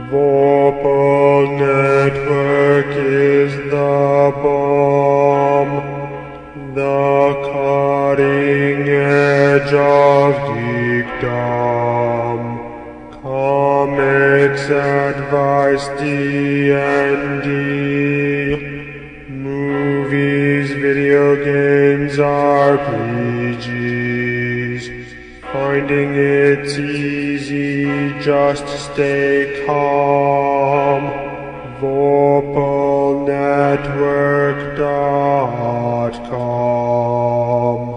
Vorpal Network is the bomb, the cutting edge of geekdom. Comics, advice, D&D, movies, video games, RPGs. Finding it's easy, just stay calm. VorpalNetwork.com.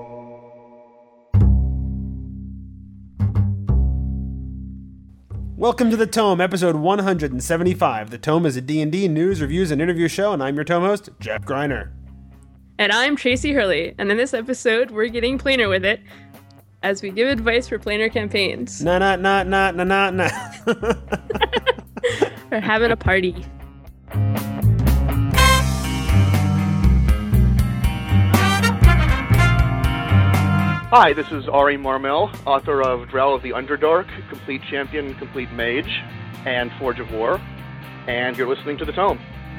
Welcome to The Tome, episode 175. The Tome is a D&D news, reviews, and interview show, and I'm your Tome host, Jeff Greiner. And I'm Tracy Hurley, and in this episode, we're getting planar with it as we give advice for planar campaigns. Nah. We're having a party. Hi, this is Ari Marmel, author of Drow of the Underdark, Complete Champion, Complete Mage, and Forge of War, and you're listening to The Tome.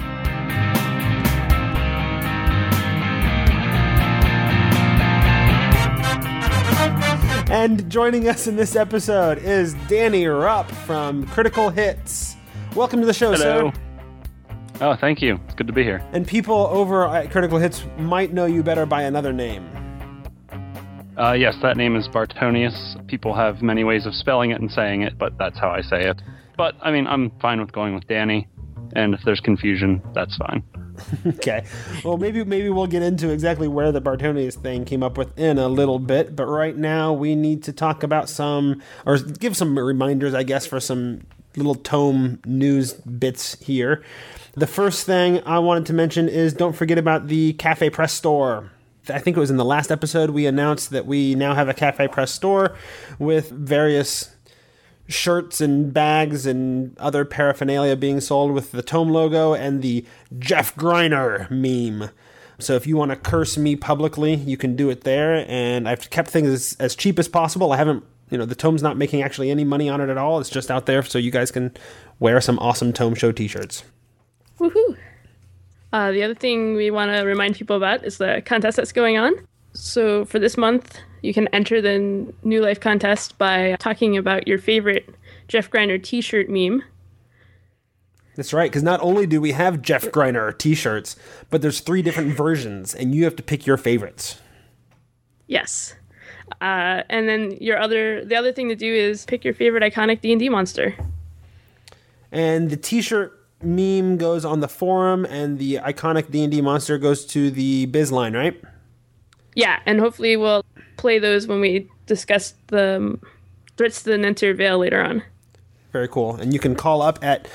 And joining us in this episode is Danny Rupp from Critical Hits. Welcome to the show, Hello. sir. Oh, thank you. It's good to be here. And people over at Critical Hits might know you better by another name. Yes, that name is Bartonius. People have many ways of spelling it and saying it, but that's how I say it. But, I mean, I'm fine with going with Danny, and if there's confusion, that's fine. Okay. Well, maybe we'll get into exactly where the Bartonius thing came up with in a little bit, but right now we need to talk about give some reminders, I guess, for some little Tome news bits here. The first thing I wanted to mention is don't forget about the Cafe Press store. I think it was in the last episode we announced that we now have a Cafe Press store with various shirts and bags and other paraphernalia being sold with the Tome logo and the Jeff Greiner meme. So if you want to curse me publicly, you can do it there. And I've kept things as cheap as possible. I haven't, the Tome's not making actually any money on it at all. It's just out there so you guys can wear some awesome Tome Show t-shirts. Woohoo! The other thing we want to remind people about is the contest that's going on. So for this month, you can enter the New Life contest by talking about your favorite Jeff Greiner t-shirt meme. That's right, because not only do we have Jeff Greiner t-shirts, but there's 3 different versions, and you have to pick your favorites. Yes. And then the other thing to do is pick your favorite iconic D&D monster. And the t-shirt meme goes on the forum, and the iconic D&D monster goes to the Bizline, right? Yeah, and hopefully we'll play those when we discuss the threats to the Nentir Vale later on. Very cool. And you can call up at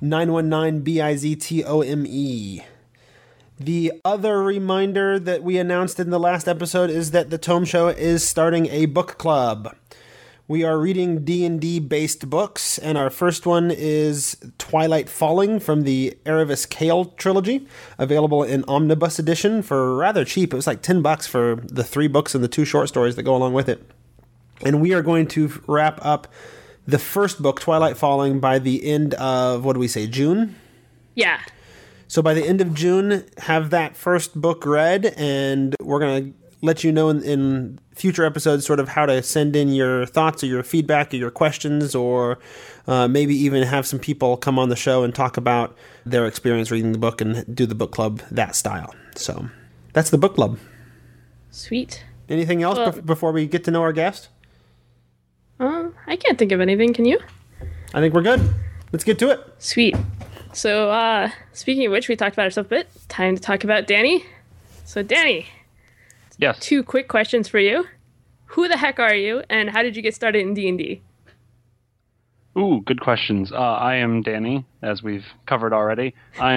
919-BIZTOME. The other reminder that we announced in the last episode is that the Tome Show is starting a book club. We are reading D&D-based books, and our first one is Twilight Falling from the Erebus Kale trilogy, available in Omnibus edition for rather cheap. It was like $10 for the 3 books and the 2 short stories that go along with it. And we are going to wrap up the first book, Twilight Falling, by the end of, June? Yeah. So by the end of June, have that first book read, and we're going to let you know in future episodes sort of how to send in your thoughts or your feedback or your questions, or maybe even have some people come on the show and talk about their experience reading the book and do the book club that style. So that's the book club. Sweet. Anything else before we get to know our guest? I can't think of anything. Can you? I think we're good. Let's get to it. Sweet. So speaking of which, we talked about ourselves a bit. Time to talk about Danny. So Danny. Yes. 2 quick questions for you. Who the heck are you, and how did you get started in D&D? Ooh, good questions. I am Danny, as we've covered already.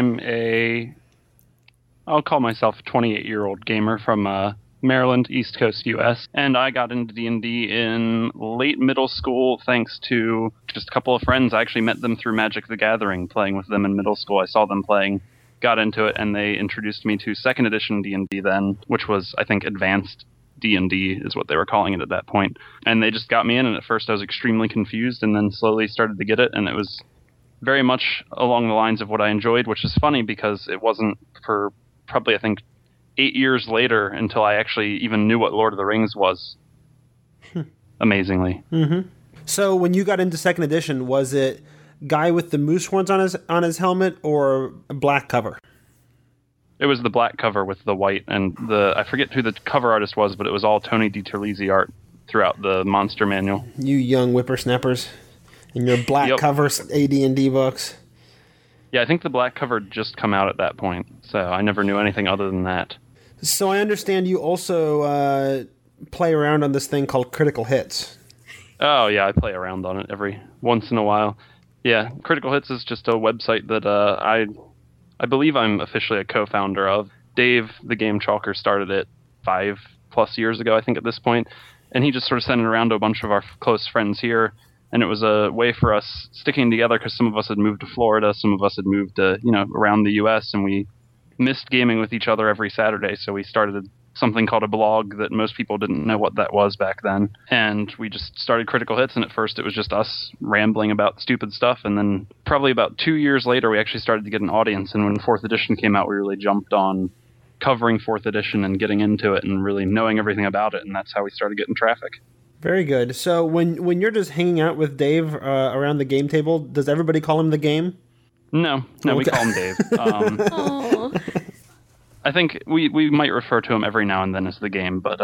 I'll call myself a 28-year-old gamer from Maryland, East Coast, U.S., and I got into D&D in late middle school thanks to just a couple of friends. I actually met them through Magic the Gathering, playing with them in middle school. I saw them playing, got into it, and they introduced me to 2nd edition D&D then, which was, I think, advanced D&D is what they were calling it at that point. And they just got me in, and at first I was extremely confused, and then slowly started to get it, and it was very much along the lines of what I enjoyed, which is funny because it wasn't for probably, I think, 8 years later until I actually even knew what Lord of the Rings was. Amazingly. Mm-hmm. So when you got into second edition, was it guy with the moose horns on his helmet or a black cover? It was the black cover with the white, and I forget who the cover artist was, but it was all Tony DiTerlizzi art throughout the monster manual. You young whippersnappers in your black cover AD&D books. Yeah, I think the black cover had just come out at that point, so I never knew anything other than that. So I understand you also play around on this thing called Critical Hits. Oh, yeah, I play around on it every once in a while. Yeah, Critical Hits is just a website that I believe I'm officially a co-founder of. Dave, the Game Chalker, started it 5+ years ago, I think, at this point. And he just sort of sent it around to a bunch of our close friends here. And it was a way for us sticking together because some of us had moved to Florida, some of us had moved to, around the U.S., and we missed gaming with each other every Saturday. So we started something called a blog that most people didn't know what that was back then. And we just started Critical Hits, and at first it was just us rambling about stupid stuff. And then probably about 2 years later, we actually started to get an audience. And when 4th edition came out, we really jumped on covering 4th edition and getting into it and really knowing everything about it. And that's how we started getting traffic. Very good. So when you're just hanging out with Dave around the game table, does everybody call him the Game? No, okay. We call him Dave. I think we might refer to him every now and then as the Game, but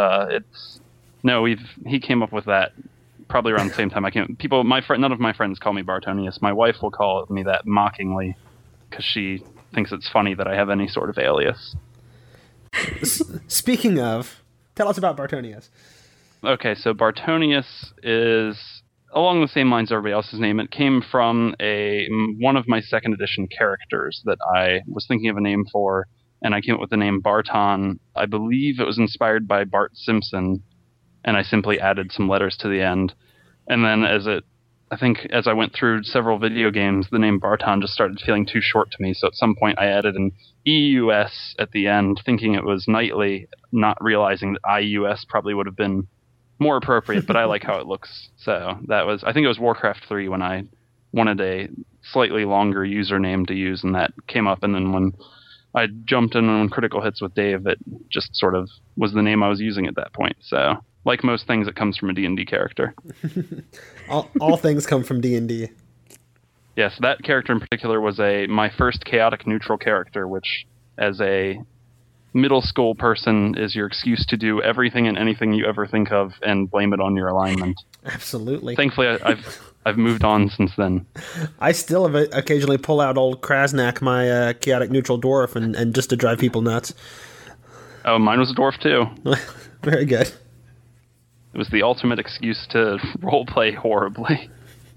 he came up with that probably around the same time I came. None of my friends call me Bartonius. My wife will call me that mockingly because she thinks it's funny that I have any sort of alias. Speaking of, tell us about Bartonius. Okay, so Bartonius is along the same lines as everybody else's name. It came from one of my second edition characters that I was thinking of a name for, and I came up with the name Barton. I believe it was inspired by Bart Simpson, and I simply added some letters to the end. And then as I went through several video games, the name Barton just started feeling too short to me, so at some point I added an EUS at the end, thinking it was knightly, not realizing that IUS probably would have been more appropriate, but I like how it looks. So I think it was Warcraft 3 when I wanted a slightly longer username to use, and that came up. And then when I jumped in on Critical Hits with Dave, it just sort of was the name I was using at that point. So like most things, it comes from a D&D character. all things come from D&D. Yes, that character in particular was my first chaotic neutral character, which as a middle school person is your excuse to do everything and anything you ever think of and blame it on your alignment. Absolutely. Thankfully, I've moved on since then. I still occasionally pull out old Krasnak, my chaotic neutral dwarf, and just to drive people nuts. Oh, mine was a dwarf too. Very good. It was the ultimate excuse to roleplay horribly.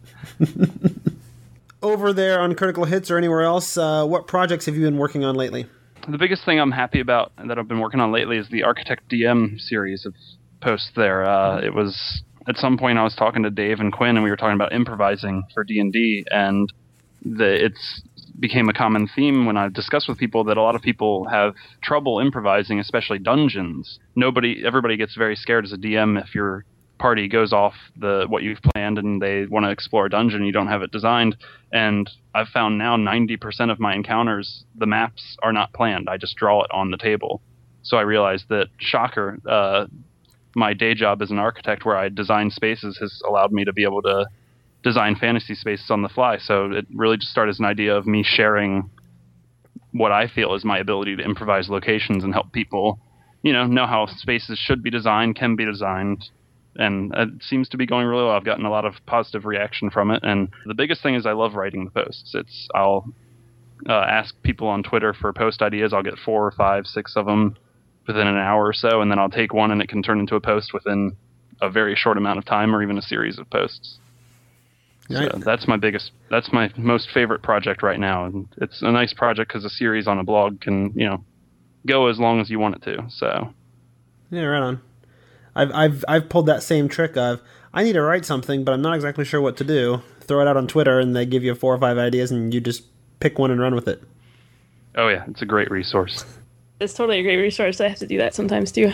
Over there on Critical Hits or anywhere else, what projects have you been working on lately? The biggest thing I'm happy about that I've been working on lately is the Architect DM series of posts there. It was at some point I was talking to Dave and Quinn, and we were talking about improvising for D&D, and it's became a common theme when I discuss with people that a lot of people have trouble improvising, especially dungeons. Everybody gets very scared as a DM if your party goes off what you've planned and they want to explore a dungeon, you don't have it designed. And I've found now 90% of my encounters, the maps are not planned. I just draw it on the table. So I realized that, shocker, my day job as an architect where I design spaces has allowed me to be able to design fantasy spaces on the fly. So it really just started as an idea of me sharing what I feel is my ability to improvise locations and help people, know how spaces should be designed, can be designed. And it seems to be going really well. I've gotten a lot of positive reaction from it. And the biggest thing is I love writing the posts. I'll ask people on Twitter for post ideas. I'll get 4 or 5, 6 of them within an hour or so. And then I'll take one and it can turn into a post within a very short amount of time or even a series of posts. Right. So that's my most favorite project right now. And it's a nice project because a series on a blog can, go as long as you want it to. So yeah, right on. I've pulled that same trick of I need to write something, but I'm not exactly sure what to do. Throw it out on Twitter, and they give you 4 or 5 ideas, and you just pick one and run with it. Oh yeah, it's a great resource. It's totally a great resource. I have to do that sometimes too.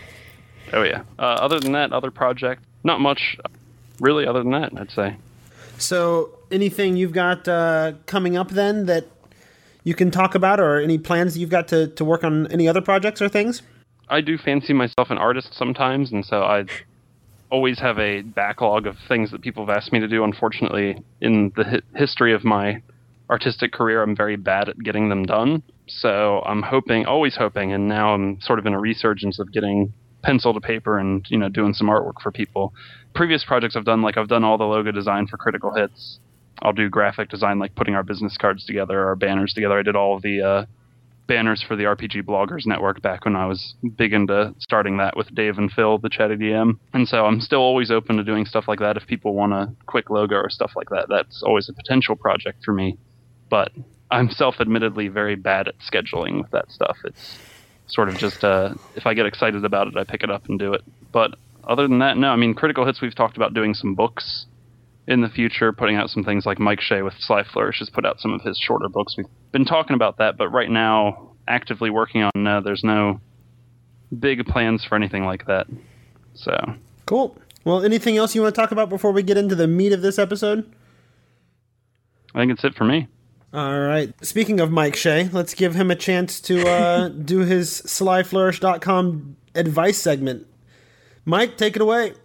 Oh yeah. Other than that, other project, not much really. Other than that, I'd say. So anything you've got coming up then that you can talk about, or any plans you've got to work on any other projects or things? I do fancy myself an artist sometimes, and so I always have a backlog of things that people have asked me to do. Unfortunately, in the history of my artistic career, I'm very bad at getting them done. So I'm always hoping, and now I'm sort of in a resurgence of getting pencil to paper and, doing some artwork for people. Previous projects I've done all the logo design for Critical Hits. I'll do graphic design, like putting our business cards together, our banners together. I did all of the banners for the RPG Bloggers Network back when I was big into starting that with Dave and Phil, the Chatty DM. And so I'm still always open to doing stuff like that. If people want a quick logo or stuff like that, that's always a potential project for me. But I'm self-admittedly very bad at scheduling with that stuff. It's sort of just, if I get excited about it, I pick it up and do it. But other than that, no. I mean, Critical Hits, we've talked about doing some books in the future, putting out some things like Mike Shea with Sly Flourish has put out some of his shorter books. We've been talking about that, but right now, actively working on, there's no big plans for anything like that. So cool. Well, anything else you want to talk about before we get into the meat of this episode? I think it's it for me. All right. Speaking of Mike Shea, let's give him a chance to do his slyflourish.com advice segment. Mike, take it away.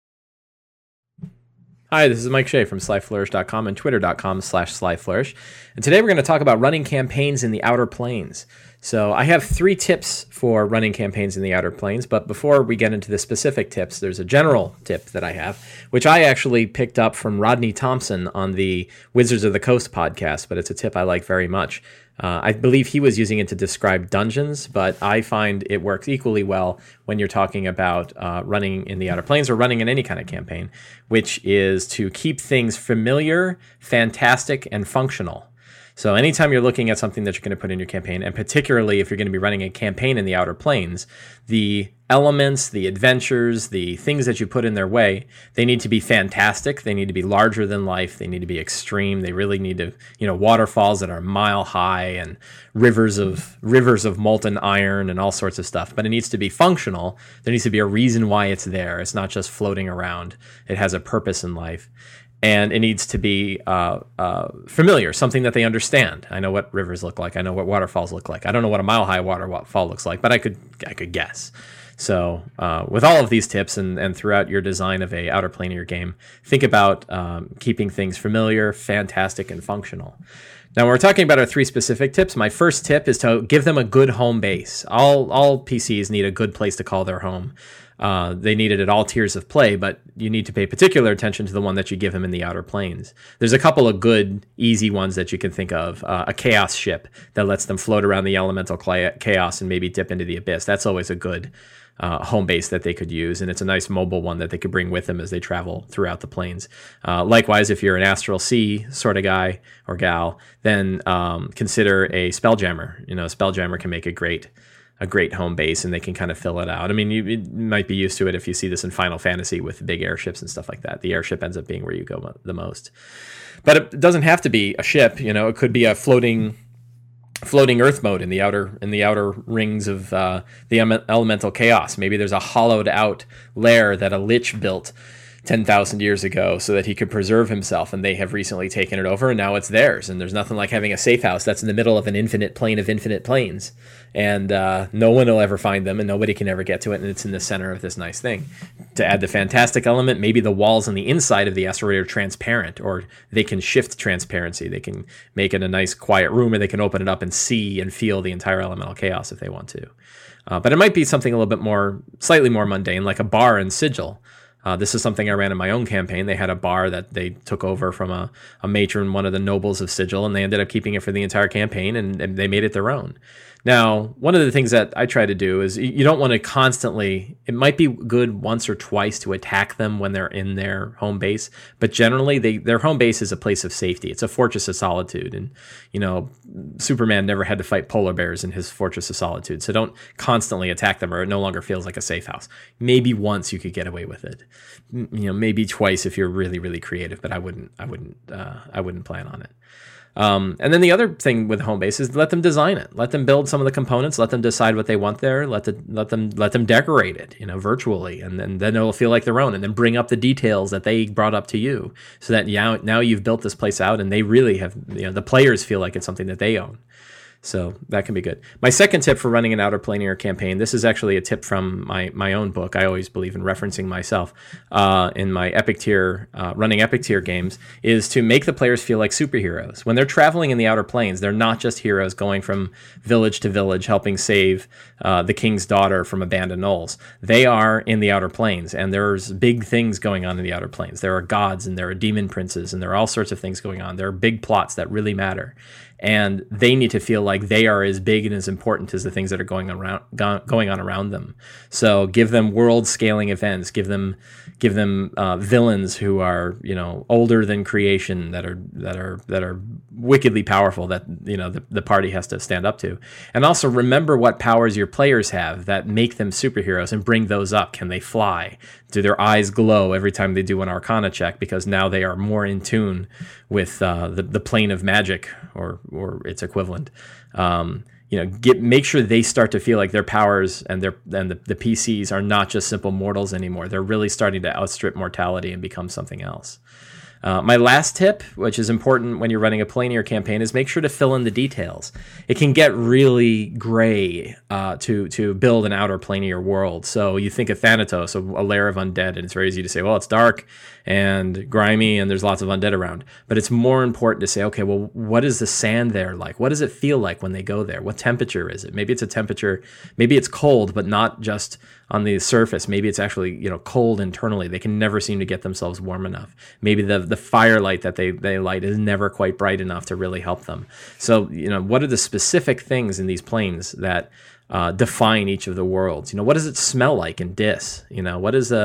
Hi, this is Mike Shea from slyflourish.com and twitter.com/slyflourish. And today we're going to talk about running campaigns in the Outer Planes. So I have 3 tips for running campaigns in the Outer Planes, but before we get into the specific tips, there's a general tip that I have, which I actually picked up from Rodney Thompson on the Wizards of the Coast podcast, but it's a tip I like very much. I believe he was using it to describe dungeons, but I find it works equally well when you're talking about running in the Outer Planes or running in any kind of campaign, which is to keep things familiar, fantastic, and functional. So anytime you're looking at something that you're going to put in your campaign, and particularly if you're going to be running a campaign in the Outer Planes, the elements, the adventures, the things that you put in their way, they need to be fantastic. They need to be larger than life. They need to be extreme. They really need to, waterfalls that are mile high and rivers of molten iron and all sorts of stuff. But it needs to be functional. There needs to be a reason why it's there. It's not just floating around. It has a purpose in life. And it needs to be familiar, something that they understand. I know what rivers look like. I know what waterfalls look like. I don't know what a mile-high waterfall looks like, but I could guess. So with all of these tips and throughout your design of a Outer Planar game, think about keeping things familiar, fantastic, and functional. Now, when we're talking about our 3 specific tips, my first tip is to give them a good home base. All PCs need a good place to call their home. They need it at all tiers of play, but you need to pay particular attention to the one that you give them in the Outer Planes. There's a couple of good, easy ones that you can think of. A chaos ship that lets them float around the elemental chaos and maybe dip into the abyss. That's always a good home base that they could use, and it's a nice mobile one that they could bring with them as they travel throughout the planes. Likewise, if you're an Astral Sea sort of guy or gal, then consider a Spelljammer. A Spelljammer can make a great home base, and they can kind of fill it out. I mean, you might be used to it if you see this in Final Fantasy with big airships and stuff like that. The airship ends up being where you go the most. But it doesn't have to be a ship. It could be a floating Earth mode in the outer rings of the elemental chaos. Maybe there's a hollowed out lair that a lich built 10,000 years ago so that he could preserve himself, and they have recently taken it over, and now it's theirs. And there's nothing like having a safe house that's in the middle of an infinite plane of infinite planes, and no one will ever find them, and nobody can ever get to it, and it's in the center of this nice thing. To add the fantastic element, maybe the walls on the inside of the asteroid are transparent, or they can shift transparency. They can make it a nice quiet room, or they can open it up and see and feel the entire elemental chaos if they want to. But it might be something a little bit slightly more mundane, like a bar in Sigil. This is something I ran in my own campaign. They had a bar that they took over from a matron, one of the nobles of Sigil, and they ended up keeping it for the entire campaign, and they made it their own. Now, one of the things that I try to do is you don't want to constantly, it might be good once or twice to attack them when they're in their home base, but generally their home base is a place of safety. It's a fortress of solitude, and Superman never had to fight polar bears in his fortress of solitude, so don't constantly attack them or it no longer feels like a safe house. Maybe once you could get away with it. maybe twice if you're really, really creative, but I wouldn't plan on it. And then the other thing with home base is let them design it, let them build some of the components, let them decide what they want there, let them decorate it, virtually, and then it'll feel like their own, and then bring up the details that they brought up to you, so that now you've built this place out, and they really have, the players feel like it's something that they own. So that can be good. My second tip for running an outer planar campaign, this is actually a tip from my own book. I always believe in referencing myself in my epic tier, running epic tier games, is to make the players feel like superheroes. When they're traveling in the outer planes, they're not just heroes going from village to village helping save the king's daughter from abandoned gnolls. They are in the outer planes, and there's big things going on in the outer planes. There are gods, and there are demon princes, and there are all sorts of things going on. There are big plots that really matter. And they need to feel like they are as big and as important as the things that are going on around them. So give them world-scaling events. Give them villains who are older than creation, that are wickedly powerful, that the party has to stand up to. And also remember what powers your players have that make them superheroes, and bring those up. Can they fly? Do their eyes glow every time they do an Arcana check, because now they are more in tune with the plane of magic or its equivalent? Make sure they start to feel like their powers and the PCs are not just simple mortals anymore. They're really starting to outstrip mortality and become something else. My last tip, which is important when you're running a planar campaign, is make sure to fill in the details. It can get really gray to build an outer planar world. So you think of Thanatos, a lair of undead, and it's very easy to say, well, it's dark and grimy and there's lots of undead around. But it's more important to say, okay, well, what is the sand there like? What does it feel like when they go there? What temperature is it? Maybe it's a temperature, maybe it's cold, but not just on the surface. Maybe it's actually, cold internally. They can never seem to get themselves warm enough. Maybe the firelight that they light is never quite bright enough to really help them. So, what are the specific things in these planes that define each of the worlds? What does it smell like in Dis? What is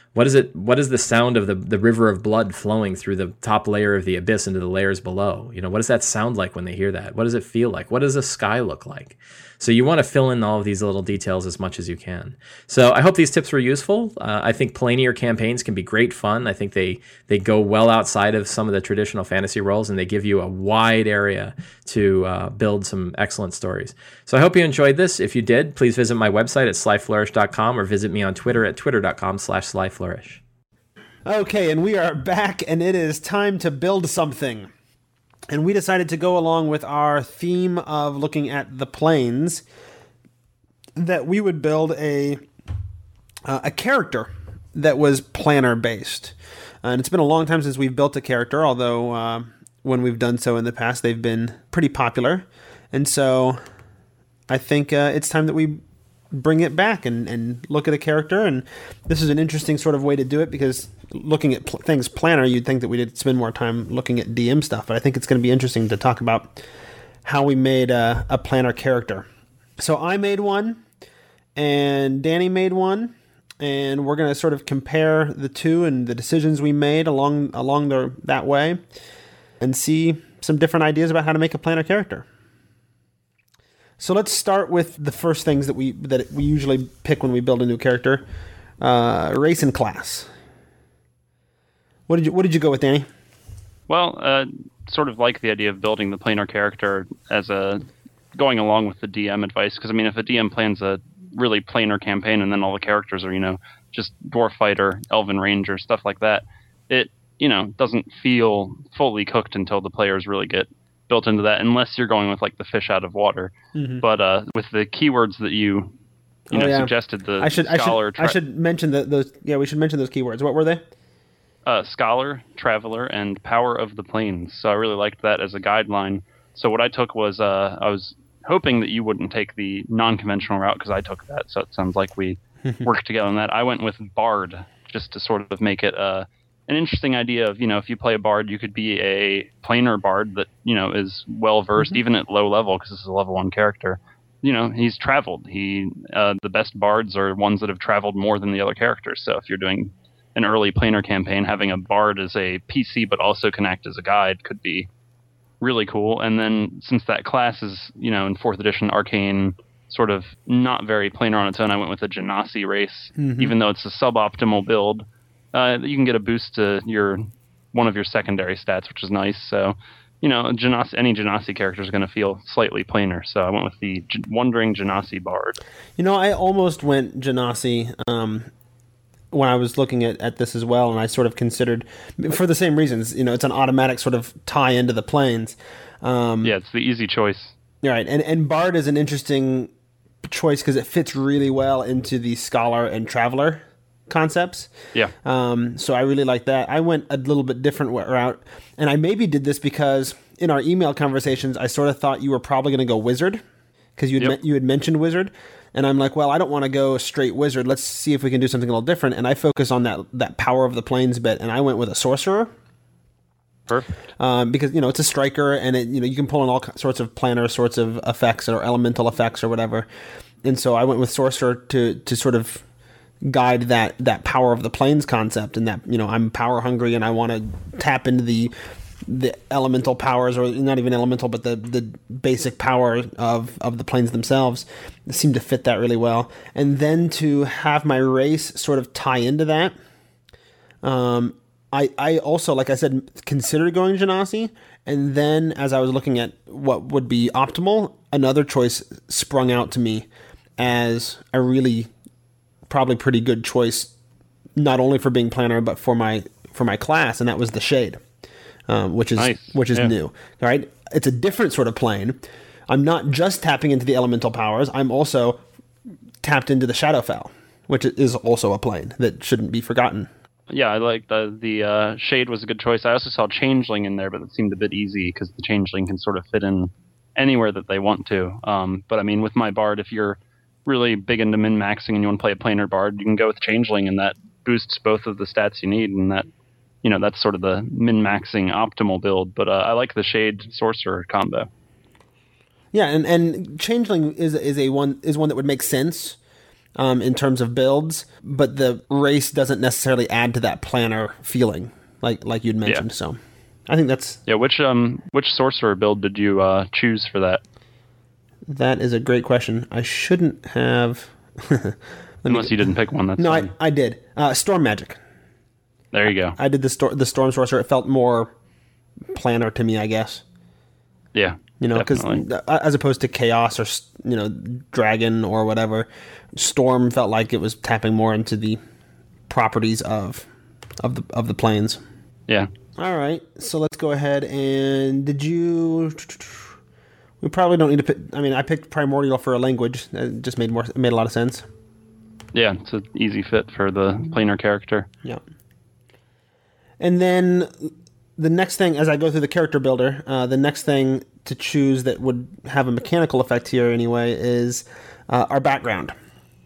the sound of the river of blood flowing through the top layer of the abyss into the layers below? What does that sound like when they hear that? What does it feel like? What does the sky look like? So you want to fill in all of these little details as much as you can. So I hope these tips were useful. I think planar campaigns can be great fun. I think they go well outside of some of the traditional fantasy roles, and they give you a wide area to build some excellent stories. So I hope you enjoyed this. If you did, please visit my website at slyflourish.com, or visit me on Twitter at twitter.com/slyflourish. Okay, and we are back, and it is time to build something. And we decided to go along with our theme of looking at the planes, that we would build a character that was planar based. And it's been a long time since we've built a character, although when we've done so in the past, they've been pretty popular. And so I think it's time that we bring it back and look at a character. And this is an interesting sort of way to do it, because looking at things planar, you'd think that we'd spend more time looking at DM stuff, but I think it's going to be interesting to talk about how we made a planar character. So I made one, and Danny made one, and we're going to sort of compare the two and the decisions we made along that way, and see some different ideas about how to make a planar character. So let's start with the first things that we usually pick when we build a new character: race and class. What did you go with, Danny? Well, sort of like the idea of building the planar character as going along with the DM advice, because if a DM plans a really planar campaign and then all the characters are just dwarf fighter, elven ranger, stuff like that, it doesn't feel fully cooked until the players really get built into that, unless you're going with like the fish out of water. Mm-hmm. But with the keywords that you suggested, the I should mention those. Yeah, we should mention those keywords. What were they? Scholar, traveler, and power of the plains. So I really liked that as a guideline. So what I took was I was hoping that you wouldn't take the non-conventional route, because I took that. So it sounds like we worked together on that. I went with bard, just to sort of make it an interesting idea of, if you play a bard, you could be a planar bard that, is well-versed, even at low level, because this is a level 1 character. He's traveled. The best bards are ones that have traveled more than the other characters. So if you're doing an early planar campaign, having a bard as a PC but also can act as a guide could be really cool. And then since that class is, in 4th edition arcane, sort of not very planar on its own, I went with a Genasi race, even though it's a suboptimal build. you can get a boost to one of your secondary stats, which is nice. So, any Genasi character is going to feel slightly planar. So I went with the Wandering Genasi Bard. I almost went Genasi when I was looking at this as well, and I sort of considered, for the same reasons, it's an automatic sort of tie into the planes. Yeah, it's the easy choice. Right, and Bard is an interesting choice because it fits really well into the Scholar and Traveler concepts. Yeah. So I really like that. I went a little bit different route, and I maybe did this because in our email conversations, I sort of thought you were probably going to go Wizard because you had mentioned Wizard, and I'm like, well, I don't want to go straight Wizard. Let's see if we can do something a little different. And I focus on that Power of the Planes bit, and I went with a Sorcerer. Perfect. Because it's a striker, and you can pull in all sorts of planar sorts of effects or elemental effects or whatever. And so I went with Sorcerer to sort of guide that Power of the Planes concept, and that I'm power hungry and I want to tap into the elemental powers, or not even elemental, but the basic power of the planes themselves. It seemed to fit that really well. And then to have my race sort of tie into that. I also, like I said, considered going Genasi, and then as I was looking at what would be optimal, another choice sprung out to me as a really probably pretty good choice, not only for being planar but for my class, and that was the Shade, which is nice. New. All right, it's a different sort of plane. I'm not just tapping into the elemental powers. I'm also tapped into the Shadowfell, which is also a plane that shouldn't be forgotten. Yeah, I like the Shade was a good choice. I also saw Changeling in there, but it seemed a bit easy because the Changeling can sort of fit in anywhere that they want to. But I mean, with my Bard, if you're really big into min-maxing and you want to play a planar Bard, you can go with Changeling, and that boosts both of the stats you need, and that that's sort of the min-maxing optimal build. But I like the Shade Sorcerer combo. Yeah, and Changeling is one that would make sense in terms of builds, but the race doesn't necessarily add to that planar feeling, like you'd mentioned. Yeah. So I think that's which sorcerer build did you choose for that? That is a great question. I shouldn't have. Unless you didn't pick one. That's no, fine. I did. Storm Magic. There you go. I did the Storm Sorcerer. It felt more planar to me, I guess. Yeah. Because as opposed to Chaos or Dragon or whatever, Storm felt like it was tapping more into the properties of the planes. Yeah. All right, so let's go ahead and we probably don't need to pick. I mean, I picked Primordial for a language. It just made a lot of sense. Yeah, it's an easy fit for the planar character. Yeah. And then the next thing, as I go through the character builder, the next thing to choose that would have a mechanical effect here anyway is our background.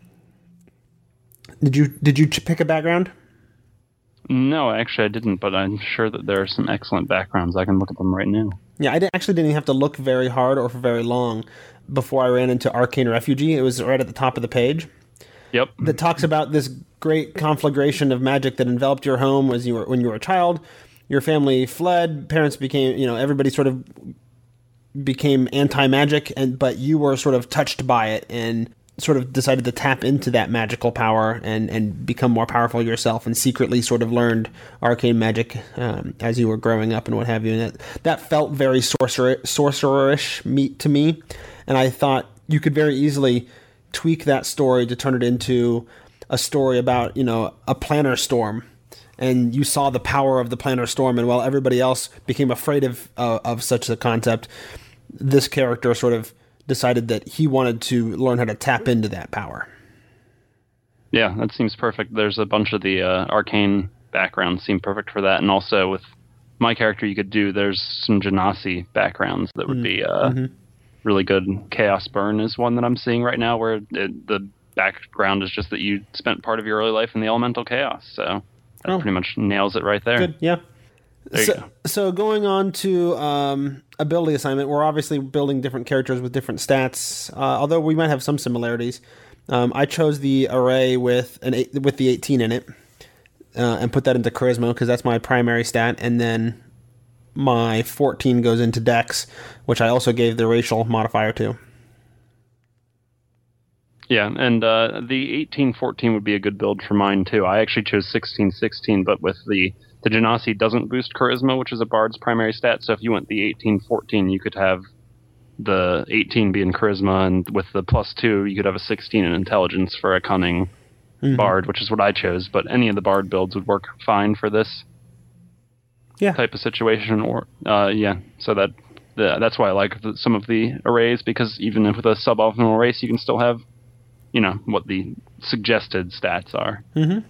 Did you pick a background? No, actually I didn't, but I'm sure that there are some excellent backgrounds. I can look at them right now. Yeah, I didn't have to look very hard or for very long before I ran into Arcane Refugee. It was right at the top of the page. Yep. That talks about this great conflagration of magic that enveloped your home when you were a child. Your family fled, parents became, everybody sort of became anti-magic, but you were sort of touched by it and sort of decided to tap into that magical power and become more powerful yourself, and secretly sort of learned arcane magic as you were growing up and what have you. And that felt very sorcererish to me, and I thought you could very easily tweak that story to turn it into a story about, a planar storm. And you saw the power of the planar storm, and while everybody else became afraid of such a concept, this character sort of decided that he wanted to learn how to tap into that power. Yeah, that seems perfect. There's a bunch of the arcane backgrounds seem perfect for that, and also with my character, there's some Genasi backgrounds that would be really good. Chaos Burn is one that I'm seeing right now, where the background is just that you spent part of your early life in the elemental chaos, so that pretty much nails it right there. Good, yeah. There you go. So going on to ability assignment, we're obviously building different characters with different stats, although we might have some similarities. I chose the array with the 18 in it, and put that into charisma because that's my primary stat, and then my 14 goes into dex, which I also gave the racial modifier to. Yeah, and the 1814 would be a good build for mine too. I actually chose 1616, but with the Genasi doesn't boost charisma, which is a bard's primary stat. So if you went the 1814, you could have the 18 be in charisma, and with the +2, you could have a 16 in intelligence for a cunning bard, which is what I chose. But any of the bard builds would work fine for this type of situation. Or so that's why I like some of the arrays, because even with a suboptimal race, you can still have, what the suggested stats are.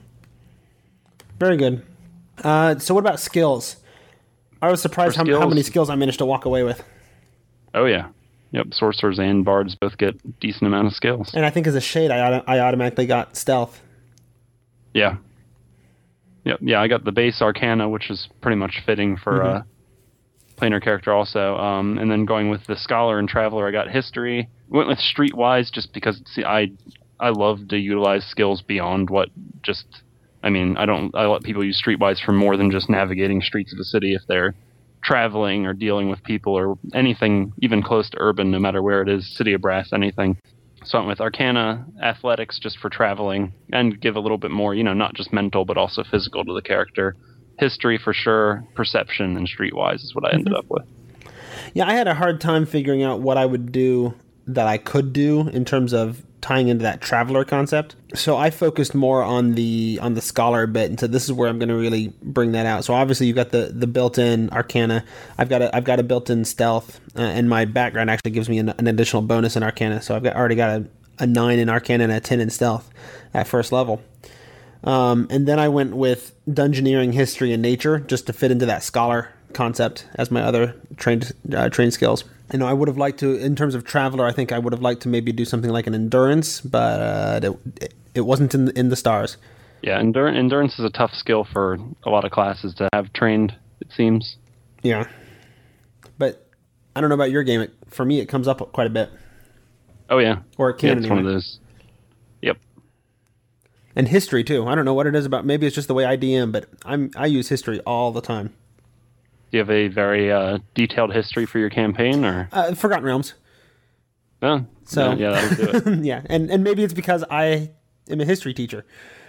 Very good. So what about skills? I was surprised how many skills I managed to walk away with. Oh yeah. Yep, sorcerers and bards both get a decent amount of skills. And I think as a shade, I automatically got stealth. Yeah. Yep. Yeah, I got the base Arcana, which is pretty much fitting for a planar character also. And then going with the Scholar and Traveler, I got History. Went with Streetwise just because, I love to utilize skills beyond what just... I let people use Streetwise for more than just navigating streets of a city if they're traveling or dealing with people or anything even close to urban, no matter where it is, City of Brass, anything. So I went with Arcana, Athletics just for traveling, and give a little bit more, not just mental, but also physical to the character. History for sure, Perception, and Streetwise is what I ended up with. Yeah, I had a hard time figuring out what I would do that I could do in terms of tying into that Traveler concept. So I focused more on the Scholar bit, and so this is where I'm going to really bring that out. So obviously you've got the built-in Arcana. I've got a built-in Stealth, and my background actually gives me an additional bonus in Arcana. So I've already got a 9 in Arcana and a 10 in Stealth at first level. And then I went with Dungeoneering, History, and Nature just to fit into that Scholar concept as my other trained skills. I would have liked to, in terms of Traveler, I think I would have liked to maybe do something like an Endurance, but it wasn't in the stars. Yeah, Endurance is a tough skill for a lot of classes to have trained, it seems. Yeah. But I don't know about your game. For me, it comes up quite a bit. Oh, yeah. Or it can. It's one of those. Yep. And History, too. I don't know what it is about. Maybe it's just the way I DM, but I use History all the time. Do you have a very detailed history for your campaign, or Forgotten Realms? Oh, so yeah, that'll do it. Yeah, and maybe it's because I am a history teacher.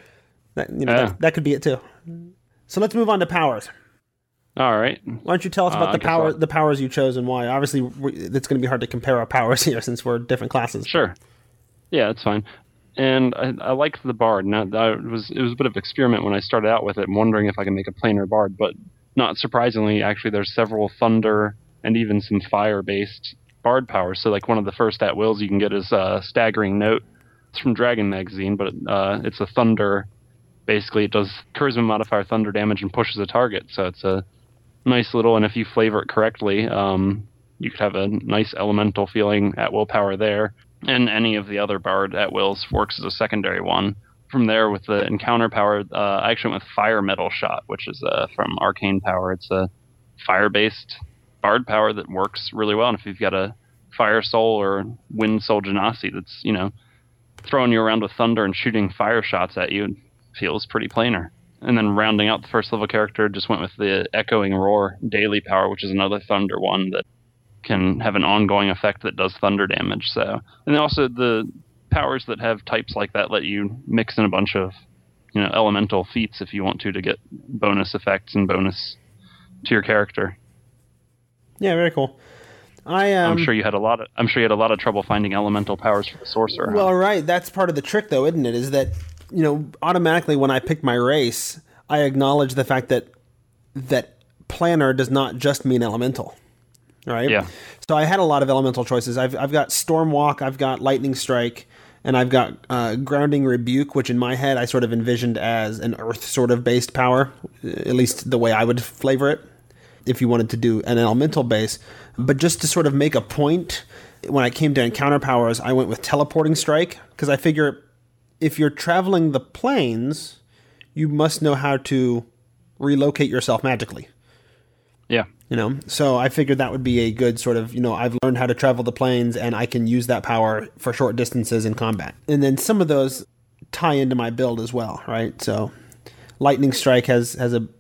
That could be it too. So let's move on to powers. All right. Why don't you tell us about the powers you chose and why? Obviously, it's going to be hard to compare our powers here since we're different classes. Sure. Yeah, that's fine. And I liked the bard. Now, it was a bit of an experiment when I started out with it, wondering if I could make a planar bard, but not surprisingly, actually, there's several thunder and even some fire-based bard powers. So, like, one of the first at-wills you can get is Staggering Note. It's from Dragon Magazine, but it's a thunder. Basically, it does charisma modifier thunder damage and pushes a target. So it's a nice little, and if you flavor it correctly, you could have a nice elemental feeling at-will power there. And any of the other bard at-wills works as a secondary one. From there, with the encounter power, I actually went with Fire Metal Shot, which is from Arcane Power. It's a fire-based bard power that works really well. And if you've got a Fire Soul or Wind Soul Genasi that's, throwing you around with thunder and shooting fire shots at you, it feels pretty planar. And then rounding out the first level character, just went with the Echoing Roar Daily Power, which is another thunder one that can have an ongoing effect that does thunder damage. So, and then also the powers that have types like that let you mix in a bunch of elemental feats if you want to get bonus effects and bonus to your character. Yeah, very cool. I'm sure you had a lot of trouble finding elemental powers for the sorcerer. Well, right, that's part of the trick though, isn't it? Is that automatically when I pick my race, I acknowledge the fact that planar does not just mean elemental. Right? Yeah. So I had a lot of elemental choices. I've got Stormwalk, I've got Lightning Strike, and I've got Grounding Rebuke, which in my head I sort of envisioned as an Earth sort of based power, at least the way I would flavor it, if you wanted to do an elemental base. But just to sort of make a point, when I came to encounter powers, I went with Teleporting Strike, because I figure if you're traveling the planes, you must know how to relocate yourself magically. Yeah. So I figured that would be a good sort of, I've learned how to travel the planes and I can use that power for short distances in combat. And then some of those tie into my build as well, right? So Lightning Strike has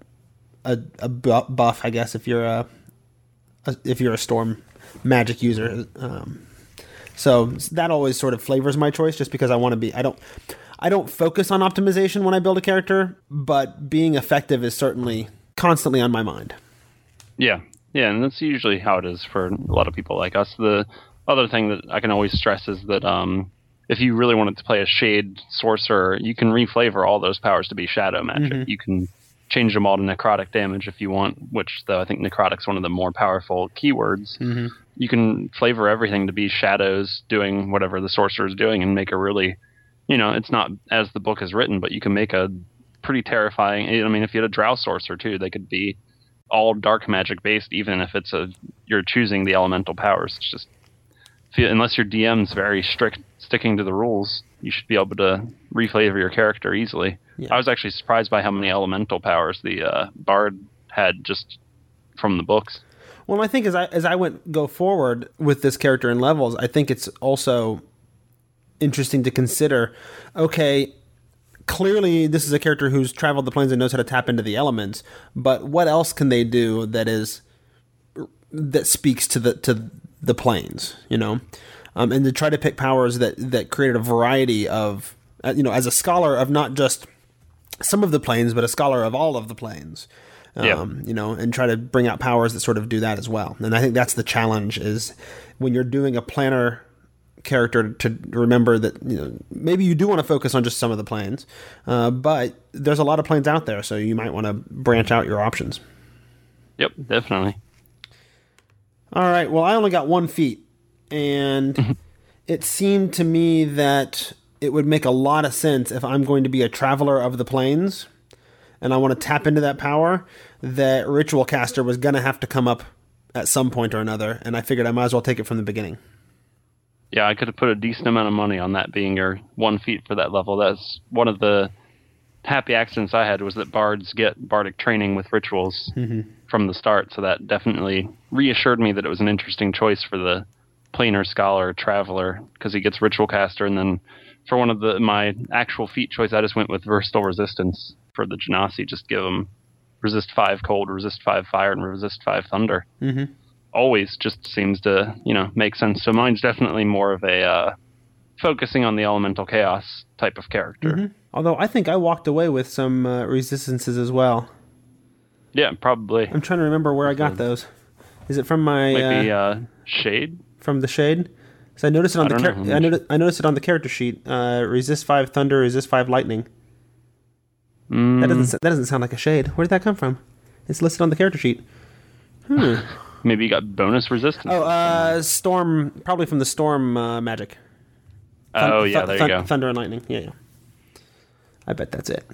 a buff, I guess, if you're a storm magic user. So that always sort of flavors my choice, just because I want to be. I don't focus on optimization when I build a character, but being effective is certainly constantly on my mind. Yeah, and that's usually how it is for a lot of people like us. The other thing that I can always stress is that if you really wanted to play a Shade Sorcerer, you can reflavor all those powers to be Shadow Magic. You can change them all to necrotic damage if you want, which, though I think necrotic's one of the more powerful keywords. You can flavor everything to be shadows doing whatever the sorcerer is doing and make a really, it's not as the book is written, but you can make a pretty terrifying. I mean, if you had a Drow sorcerer too, they could be all dark magic based, even if you're choosing the elemental powers. It's just, unless your DM's very strict sticking to the rules, you should be able to reflavor your character easily. I was actually surprised by how many elemental powers the Bard had just from the books. Well, I think as I go forward with this character in levels, I think it's also interesting to consider, okay, clearly this is a character who's traveled the planes and knows how to tap into the elements, but what else can they do that speaks to the planes, and to try to pick powers that create a variety of, as a scholar of not just some of the planes, but a scholar of all of the planes. And try to bring out powers that sort of do that as well. And I think that's the challenge, is when you're doing a planner character, to remember that maybe you do want to focus on just some of the planes, but there's a lot of planes out there, so you might want to branch out your options. Yep, definitely. All right, well, I only got 1 feat, and it seemed to me that it would make a lot of sense if I'm going to be a traveler of the planes and I want to tap into that power, that Ritual Caster was going to have to come up at some point or another, and I figured I might as well take it from the beginning. Yeah, I could have put a decent amount of money on that being your 1 feat for that level. That's one of the happy accidents I had, was that bards get bardic training with rituals from the start, so that definitely reassured me that it was an interesting choice for the planar scholar traveler, because he gets Ritual Caster, and then for one of my actual feat choice, I just went with Versatile Resistance for the Genasi. Just give them resist 5 cold, resist 5 fire, and resist 5 thunder. Always just seems to, make sense. So mine's definitely more of a focusing on the elemental chaos type of character. Although I think I walked away with some resistances as well. Yeah, probably. I'm trying to remember where I got those. Is it from my maybe Shade? From the Shade? So I noticed it on I noticed it on the character sheet. Resist 5 thunder, resist 5 lightning. That doesn't sound like a Shade. Where did that come from? It's listed on the character sheet. Maybe you got bonus resistance. Storm, probably from the Storm magic. There you go. Thunder and lightning. Yeah. I bet that's it.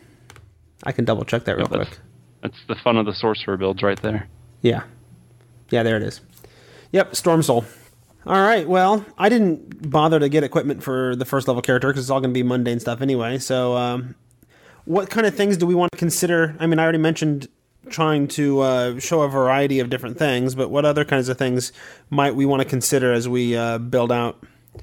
I can double check that real quick. That's the fun of the sorcerer builds right there. Yeah, there it is. Yep, Storm Soul. All right, well, I didn't bother to get equipment for the first level character because it's all going to be mundane stuff anyway. So what kind of things do we want to consider? I mean, I already mentioned trying to show a variety of different things, but what other kinds of things might we want to consider as we build out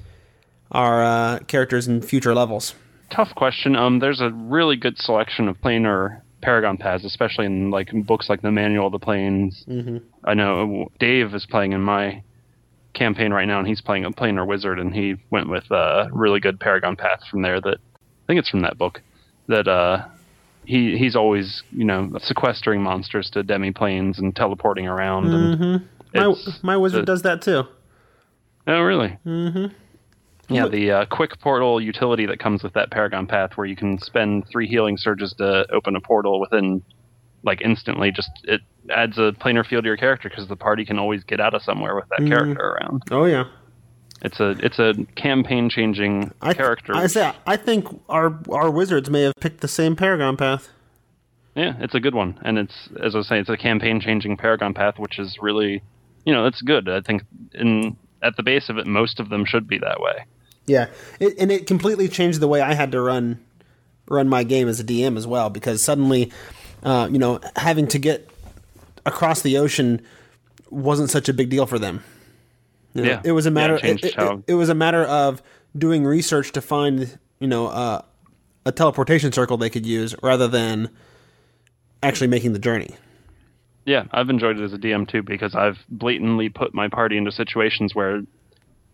our characters in future levels? Tough question. There's a really good selection of planar Paragon paths, especially in books like the Manual of the Planes. I know Dave is playing in my campaign right now, and he's playing a planar wizard, and he went with a really good Paragon path from there. That I think it's from that book. That he's always sequestering monsters to demi-planes and teleporting around. And my wizard does that too. Oh, really? Yeah, the quick portal utility that comes with that Paragon path, where you can spend 3 healing surges to open a portal within instantly. Just it adds a planar field to your character because the party can always get out of somewhere with that character around. Oh yeah, it's a campaign changing character. I think our wizards may have picked the same Paragon path. Yeah, it's a good one, and it's, as I was saying, it's a campaign changing Paragon path, which is really, it's good. I think at the base of it, most of them should be that way. Yeah, it completely changed the way I had to run my game as a DM as well, because suddenly, having to get across the ocean wasn't such a big deal for them. It was a matter. It was a matter of doing research to find, a teleportation circle they could use rather than actually making the journey. Yeah, I've enjoyed it as a DM too, because I've blatantly put my party into situations where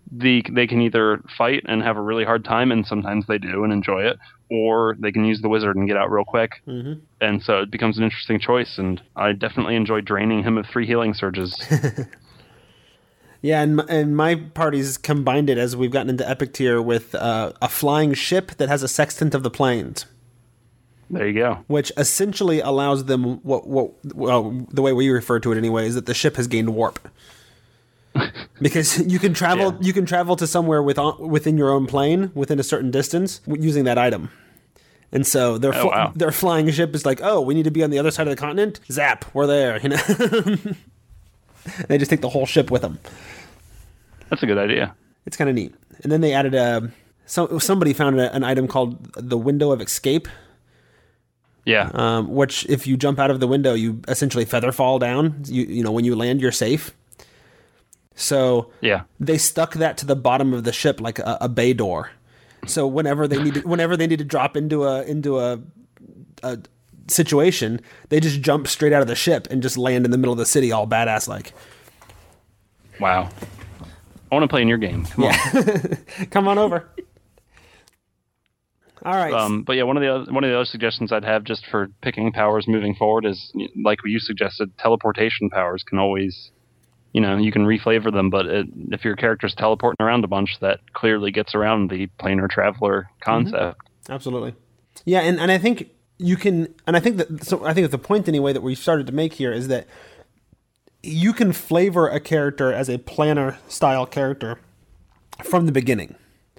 they can either fight and have a really hard time, and sometimes they do and enjoy it, or they can use the wizard and get out real quick. Mm-hmm. And so it becomes an interesting choice, and I definitely enjoy draining him of 3 healing surges. Yeah, and my party's combined it as we've gotten into epic tier with a flying ship that has a sextant of the planes. There you go. Which essentially allows them well, the way we refer to it anyway is that the ship has gained warp. Because you can travel you can travel to somewhere within your own plane within a certain distance using that item. And so their flying ship is like, "Oh, we need to be on the other side of the continent." Zap, we're there, you know. They just take the whole ship with them. That's a good idea. It's kind of neat. And then they added somebody found an item called the Window of Escape. Yeah. Which, if you jump out of the window, you essentially feather fall down. You know, when you land, you're safe. So they stuck that to the bottom of the ship like a bay door. So whenever they need to drop into a situation, they just jump straight out of the ship and just land in the middle of the city, all badass like. Wow. I want to play in your game. Come on. Come on over. All right. But yeah, one of the other suggestions I'd have just for picking powers moving forward is, like you suggested, teleportation powers can always, you can reflavor them. But if your character's teleporting around a bunch, that clearly gets around the planar traveler concept. Mm-hmm. Absolutely. Yeah, and I think you can, and I think that the point anyway that we started to make here is that you can flavor a character as a planar style character from the beginning.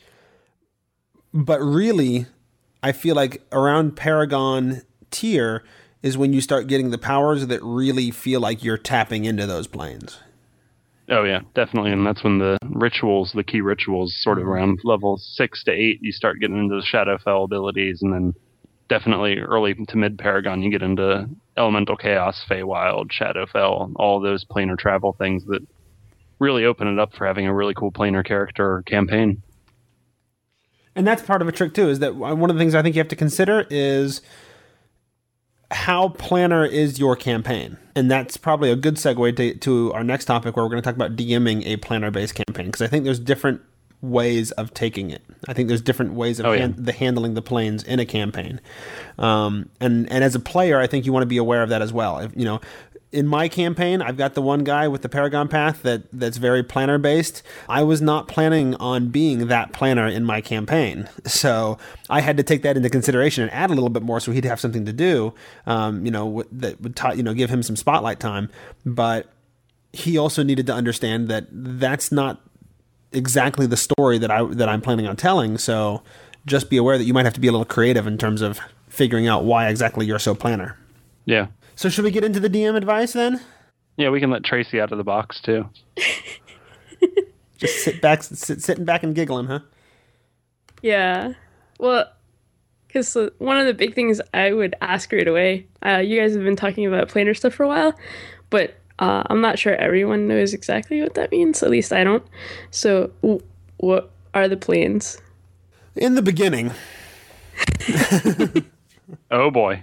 But really, I feel like around Paragon tier is when you start getting the powers that really feel like you're tapping into those planes. Oh yeah, definitely. And that's when the key rituals, sort of around level 6 to 8, you start getting into the Shadowfell abilities, and then definitely early to mid Paragon, you get into Elemental Chaos, Feywild, Shadowfell, all those planar travel things that really open it up for having a really cool planar character or campaign. And that's part of a trick too, is that one of the things I think you have to consider is how planar is your campaign. And that's probably a good segue to our next topic, where we're going to talk about DMing a planar-based campaign, because I think there's different ways of taking it. I think there's different ways of handling the planes in a campaign. And as a player, I think you want to be aware of that as well. If, in my campaign, I've got the one guy with the Paragon path that's very planar based. I was not planning on being that planar in my campaign, so I had to take that into consideration and add a little bit more so he'd have something to do. That would give him some spotlight time. But he also needed to understand that that's not exactly the story that I'm planning on telling. So just be aware that you might have to be a little creative in terms of figuring out why exactly you're so planar. Yeah. So should we get into the DM advice then? Yeah, we can let Tracy out of the box too. Just sitting back and giggling, huh? Yeah. Well, because one of the big things I would ask right away, you guys have been talking about planar stuff for a while, but I'm not sure everyone knows exactly what that means. At least I don't. So what are the planes? In the beginning. Oh boy.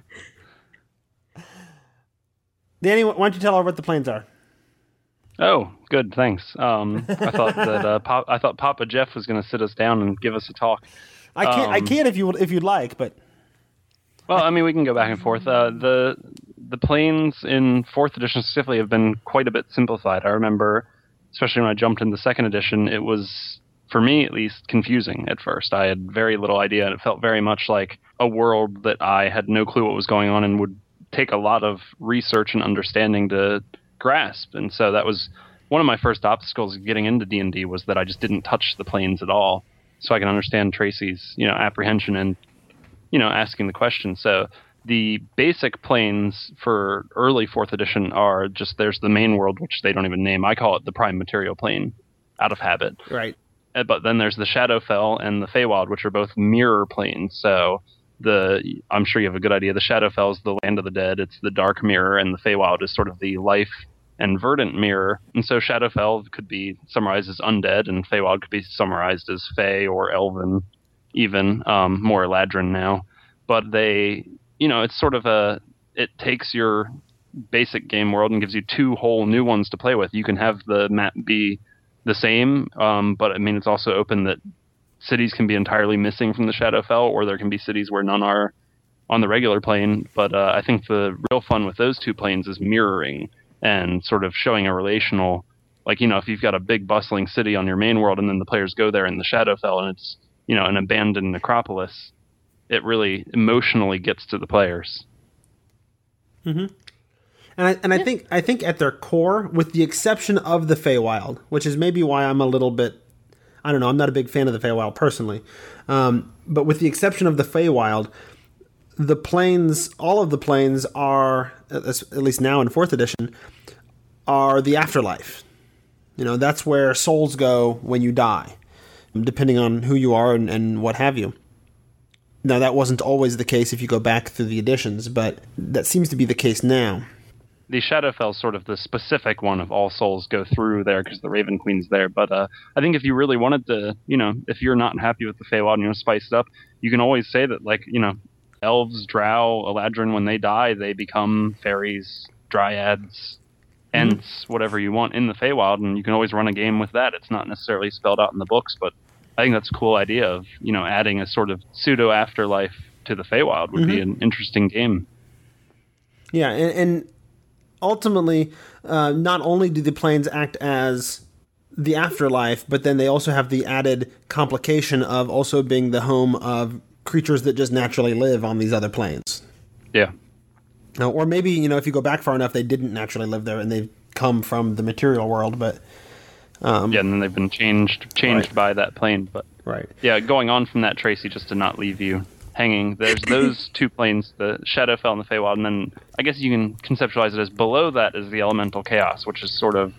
Danny, why don't you tell her what the planes are? Oh, good, thanks. I thought that I thought Papa Jeff was going to sit us down and give us a talk. I can if you'd like, but well, I mean, we can go back and forth. The planes in 4th edition specifically have been quite a bit simplified. I remember, especially when I jumped into 2nd edition, it was, for me at least, confusing at first. I had very little idea, and it felt very much like a world that I had no clue what was going on and would take a lot of research and understanding to grasp. And so that was one of my first obstacles getting into D&D, was that I just didn't touch the planes at all, so I can understand Tracy's apprehension and asking the question. So the basic planes for early 4th edition are just, there's the main world, which they don't even name. I call it the prime material plane out of habit. Right. But then there's the Shadowfell and the Feywild, which are both mirror planes. So I'm sure you have a good idea. The Shadowfell is the land of the dead. It's the dark mirror, and the Feywild is sort of the life and verdant mirror. And so Shadowfell could be summarized as undead, and Feywild could be summarized as Fey or Elven, even more Eladrin now. But it's sort of it takes your basic game world and gives you 2 whole new ones to play with. You can have the map be the same. But I mean, it's also open that cities can be entirely missing from the Shadowfell, or there can be cities where none are on the regular plane. But I think the real fun with those two planes is mirroring and sort of showing a relational, like, you know, if you've got a big bustling city on your main world and then the players go there in the Shadowfell and it's, you know, an abandoned necropolis, it really emotionally gets to the players. Mm-hmm. And I think at their core, with the exception of the Feywild, which is maybe why I'm a little bit, I don't know, I'm not a big fan of the Feywild personally, but with the exception of the Feywild, the planes, all of the planes are, at least now in 4th edition, are the afterlife. You know, that's where souls go when you die, depending on who you are and what have you. Now, that wasn't always the case if you go back through the editions, but that seems to be the case now. The Shadowfell is sort of the specific one of all souls go through there because the Raven Queen's there. But I think if you really wanted to, you know, if you're not happy with the Feywild and you want to spice it up, you can always say that, like, you know, elves, drow, Eladrin, when they die, they become fairies, dryads, ents, whatever you want in the Feywild, and you can always run a game with that. It's not necessarily spelled out in the books, but I think that's a cool idea of, you know, adding a sort of pseudo afterlife to the Feywild would be an interesting game. Yeah, and ultimately, not only do the planes act as the afterlife, but then they also have the added complication of also being the home of creatures that just naturally live on these other planes. Yeah. Or maybe, you know, if you go back far enough, they didn't naturally live there and they've come from the material world, but... yeah, and then they've been changed right by that plane. But right. Yeah, going on from that, Tracy, just to not leave you hanging, there's those two planes, the Shadowfell and the Feywild, and then I guess you can conceptualize it as below that is the Elemental Chaos, which is sort of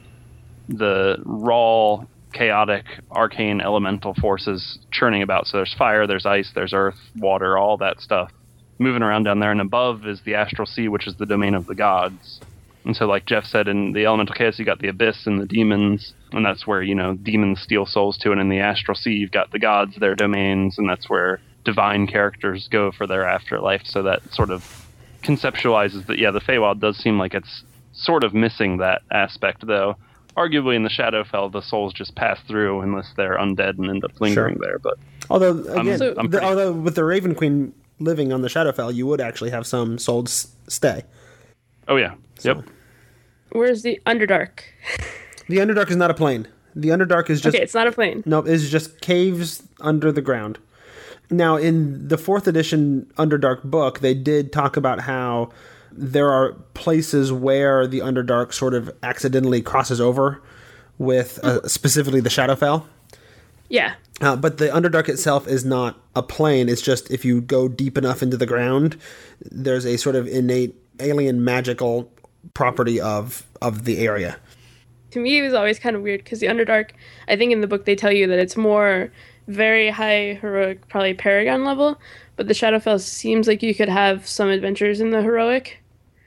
the raw, chaotic, arcane elemental forces churning about. So there's fire, there's ice, there's earth, water, all that stuff moving around down there. And above is the Astral Sea, which is the domain of the gods. And so, like Jeff said, in the Elemental Chaos, you got the Abyss and the demons, and that's where, you know, demons steal souls to. And in the Astral Sea, you've got the gods, their domains, and that's where divine characters go for their afterlife. So that sort of conceptualizes that, yeah, the Feywild does seem like it's sort of missing that aspect, though. Arguably, in the Shadowfell, the souls just pass through unless they're undead and end up lingering there. But although, again, although with the Raven Queen living on the Shadowfell, you would actually have some souls stay. Oh, yeah. So. Yep. Where's the Underdark? The Underdark is not a plane. The Underdark is just... Okay, it's not a plane. No, it's just caves under the ground. Now, in the 4th edition Underdark book, they did talk about how there are places where the Underdark sort of accidentally crosses over with specifically the Shadowfell. Yeah. But the Underdark itself is not a plane. It's just if you go deep enough into the ground, there's a sort of innate alien magical property of the area. To me, it was always kind of weird because the Underdark, I think in the book they tell you that it's more very high heroic, probably Paragon level, but the Shadowfell seems like you could have some adventures in the heroic.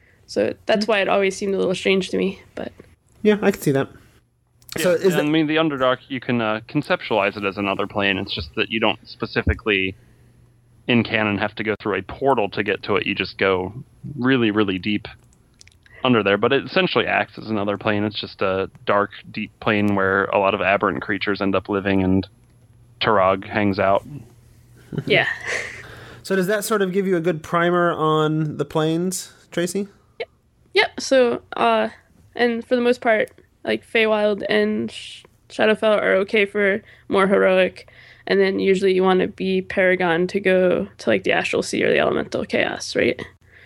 So that's why it always seemed a little strange to me. But yeah, I can see that. Yeah, so I mean, the Underdark, you can conceptualize it as another plane. It's just that you don't specifically, in canon, have to go through a portal to get to it. You just go really, really deep under there. But it essentially acts as another plane. It's just a dark, deep plane where a lot of aberrant creatures end up living, and Turog hangs out. Yeah. So does that sort of give you a good primer on the planes, Tracy? Yep. So, and for the most part, like Feywild and Shadowfell are okay for more heroic, and then usually you want to be Paragon to go to like the Astral Sea or the Elemental Chaos, right?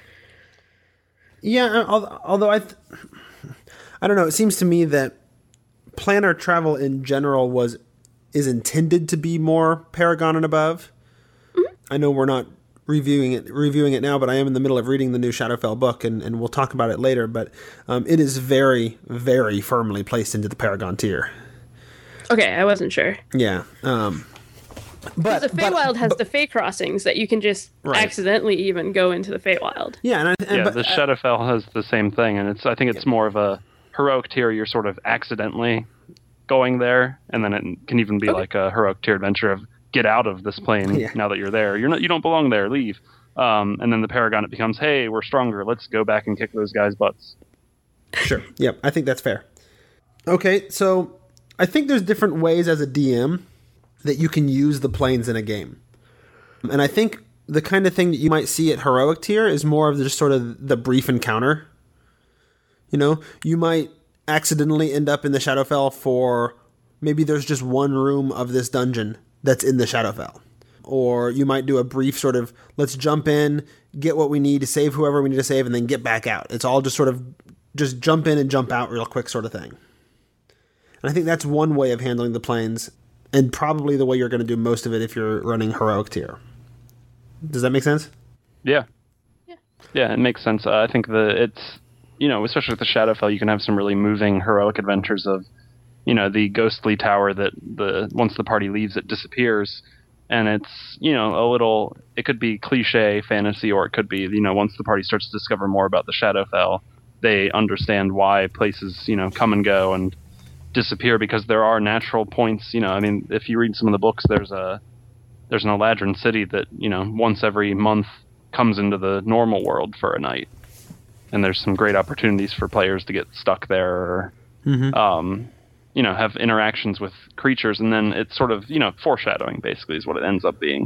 Yeah, although I don't know. It seems to me that planar travel in general is intended to be more Paragon and above. Mm-hmm. I know we're not reviewing it now, but I am in the middle of reading the new Shadowfell book, and we'll talk about it later. But it is very, very firmly placed into the Paragon tier. Okay, I wasn't sure. Yeah. But the Feywild has the Fey crossings that you can just accidentally even go into the Feywild. Yeah, the Shadowfell has the same thing, and I think it's more of a heroic tier. You're sort of accidentally going there, and then it can even be like a heroic tier adventure of get out of this plane now that you're there. You don't belong there. Leave. And then the Paragon, it becomes, hey, we're stronger. Let's go back and kick those guys' butts. Sure. Yep. I think that's fair. Okay, so I think there's different ways as a DM that you can use the planes in a game. And I think the kind of thing that you might see at heroic tier is more of just sort of the brief encounter. You know, you might accidentally end up in the Shadowfell for maybe there's just one room of this dungeon that's in the Shadowfell. Or you might do a brief sort of, let's jump in, get what we need to save whoever we need to save, and then get back out. It's all just sort of just jump in and jump out real quick sort of thing. And I think that's one way of handling the planes, and probably the way you're going to do most of it if you're running heroic tier. Does that make sense? Yeah. Yeah, it makes sense. I think it's, you know, especially with the Shadowfell, you can have some really moving heroic adventures of, you know, the ghostly tower that once the party leaves, it disappears. And it's, you know, a little, it could be cliche fantasy, or it could be, you know, once the party starts to discover more about the Shadowfell, they understand why places, you know, come and go and disappear, because there are natural points. You know, I mean, if you read some of the books, there's an Eladrin city that, you know, once every month comes into the normal world for a night. And there's some great opportunities for players to get stuck there, or, you know, have interactions with creatures, and then it's sort of, you know, foreshadowing basically is what it ends up being.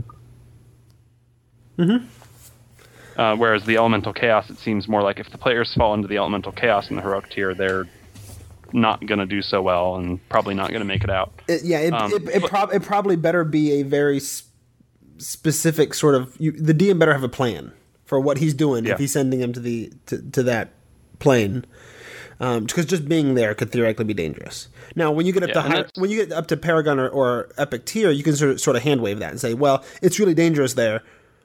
Whereas the elemental chaos, it seems more like if the players fall into the elemental chaos in the heroic tier, they're not going to do so well and probably not going to make it out. It probably better be a very specific sort of, the DM better have a plan for what he's doing if he's sending him to that plane. Because just being there could theoretically be dangerous. Now, when you get up to Paragon or Epic tier, you can sort of hand wave that and say, well, it's really dangerous there,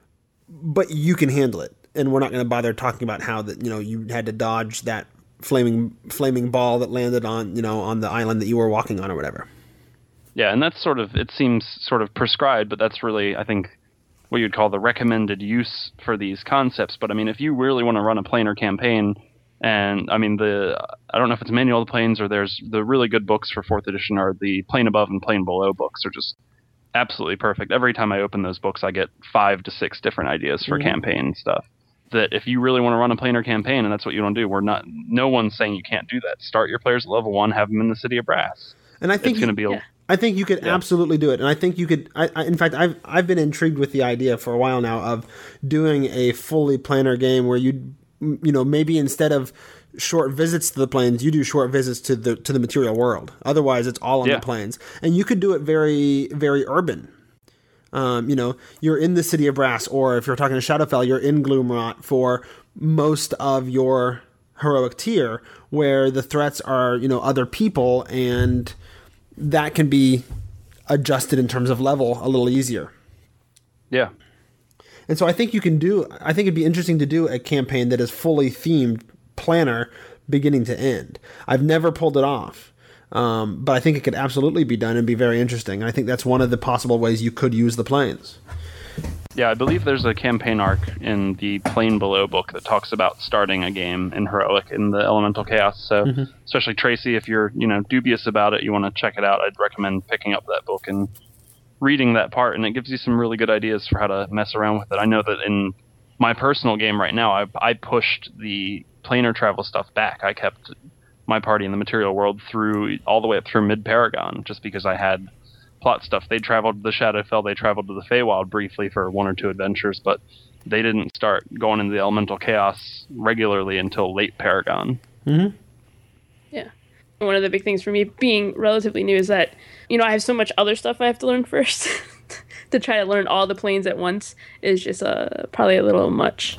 but you can handle it, and we're not going to bother talking about how that, you know, you had to dodge that flaming ball that landed on, you know, on the island that you were walking on or whatever. Yeah, and that's sort of, it seems sort of prescribed, but that's really, I think, what you'd call the recommended use for these concepts. But I mean, if you really want to run a planar campaign, and I mean, I don't know if it's Manual of the Planes, or there's the really good books for 4th edition are the Plane Above and Plane Below books are just absolutely perfect. Every time I open those books, I get 5 to 6 different ideas for campaign stuff. That if you really want to run a planar campaign and that's what you want to do, no one's saying you can't do that. Start your players at level 1, have them in the City of Brass. And I think it's going to be I think you could absolutely do it. And I think you could, in fact, I've been intrigued with the idea for a while now of doing a fully planar game where you know, maybe instead of short visits to the planes, you do short visits to the material world. Otherwise, it's all on the planes. And you could do it very, very urban. You know, you're in the City of Brass, or if you're talking to Shadowfell, you're in Gloomrot for most of your heroic tier, where the threats are, you know, other people, and that can be adjusted in terms of level a little easier. Yeah. And so I think it'd be interesting to do a campaign that is fully themed planar beginning to end. I've never pulled it off. But I think it could absolutely be done and be very interesting. And I think that's one of the possible ways you could use the planes. Yeah, I believe there's a campaign arc in the Plane Below book that talks about starting a game in Heroic in the Elemental Chaos. So, especially Tracy, if you're, you know, dubious about it, you want to check it out, I'd recommend picking up that book and reading that part. And it gives you some really good ideas for how to mess around with it. I know that in my personal game right now, I pushed the planar travel stuff back. I kept my party in the material world all the way up through mid-Paragon, just because I had plot stuff. They traveled to the Shadowfell, they traveled to the Feywild briefly for 1 or 2 adventures, but they didn't start going into the Elemental Chaos regularly until late Paragon. Yeah. One of the big things for me being relatively new is that, you know, I have so much other stuff I have to learn first. To try to learn all the planes at once is just probably a little much.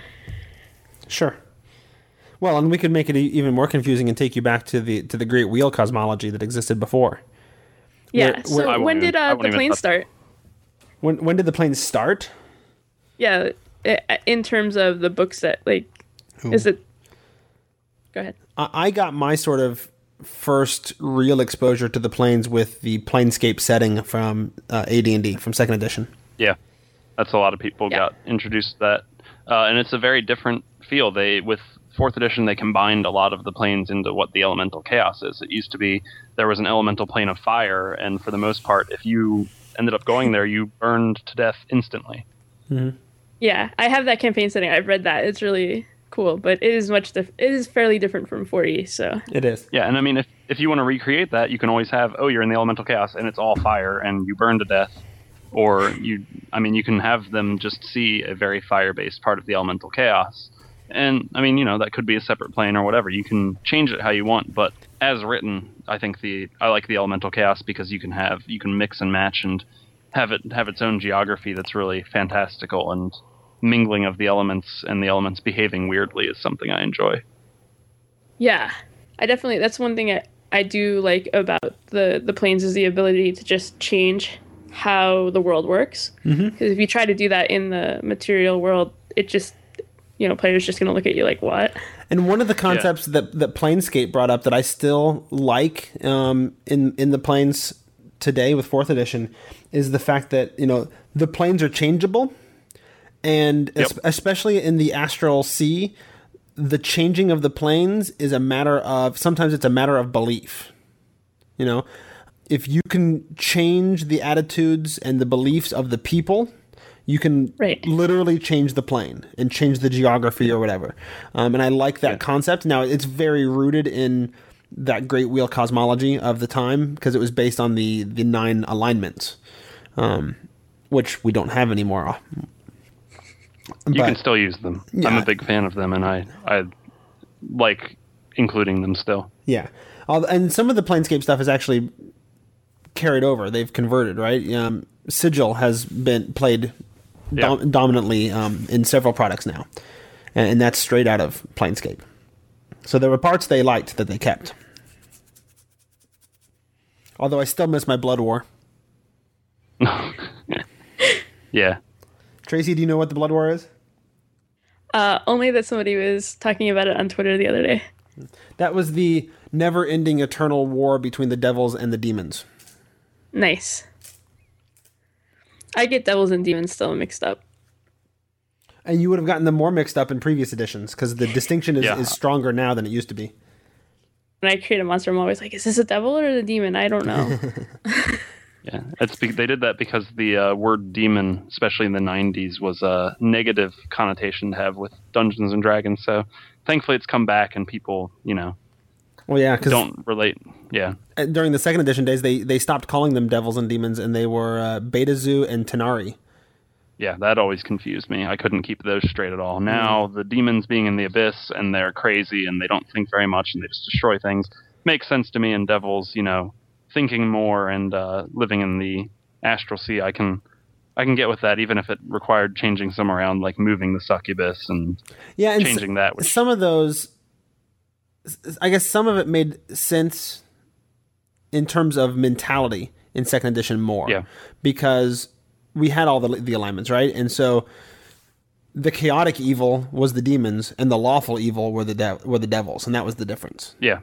Sure. Well, and we could make it even more confusing and take you back to the Great Wheel cosmology that existed before. Yeah. So when did the planes start? When did the planes start? Yeah, in terms of the book set, like, is it? Go ahead. I got my sort of first real exposure to the planes with the Planescape setting from AD&D from 2nd edition. Yeah, that's a lot of people got introduced to that, and it's a very different feel. With 4th edition, they combined a lot of the planes into what the Elemental Chaos is. It used to be there was an elemental plane of fire, and for the most part, if you ended up going there, you burned to death instantly. Yeah, I have that campaign setting. I've read that. It's really cool, but it is fairly different from 4E. So it is. Yeah, and I mean, if you want to recreate that, you can always have, you're in the elemental chaos and it's all fire and you burn to death. Or you can have them just see a very fire-based part of the elemental chaos. And, that could be a separate plane or whatever. You can change it how you want, but as written, I like the elemental chaos because you can mix and match and have its own geography that's really fantastical, and mingling of the elements and the elements behaving weirdly is something I enjoy. Yeah, that's one thing I do like about the planes, is the ability to just change how the world works. Because if you try to do that in the material world, it just, players just going to look at you like, what? And one of the concepts that Planescape brought up that I still like in the planes today with 4th edition is the fact that, the planes are changeable. And especially in the Astral Sea, the changing of the planes is sometimes it's a matter of belief. If you can change the attitudes and the beliefs of the people, you can literally change the plane and change the geography or whatever. And I like that concept. Now, it's very rooted in that Great Wheel cosmology of the time, because it was based on the 9 alignments, which we don't have anymore. You can still use them. Yeah. I'm a big fan of them, and I like including them still. Yeah. And some of the Planescape stuff is actually carried over. They've converted, right? Sigil has been played dominantly in several products now, and that's straight out of Planescape. So there were parts they liked that they kept. Although I still miss my Blood War. Yeah. Tracy, do you know what the Blood War is? Only that somebody was talking about it on Twitter the other day. That was the never-ending eternal war between the devils and the demons. Nice. I get devils and demons still mixed up. And you would have gotten them more mixed up in previous editions, because the distinction is stronger now than it used to be. When I create a monster, I'm always like, is this a devil or a demon? I don't know. Yeah, they did that because the word demon, especially in the 90s, was a negative connotation to have with Dungeons and Dragons. So thankfully it's come back and people, well, yeah, don't relate. Yeah. During the 2nd edition days, they stopped calling them devils and demons, and they were Beta Zoo and Tanari. Yeah, that always confused me. I couldn't keep those straight at all. Now, the demons being in the abyss, and they're crazy, and they don't think very much, and they just destroy things, makes sense to me. And devils, thinking more and living in the Astral Sea, I can get with that, even if it required changing some around, like moving the succubus and changing that. Some of those, I guess some of it made sense in terms of mentality in 2nd edition more, because we had all the alignments, right? And so the chaotic evil was the demons, and the lawful evil were the devils, and that was the difference. Yeah.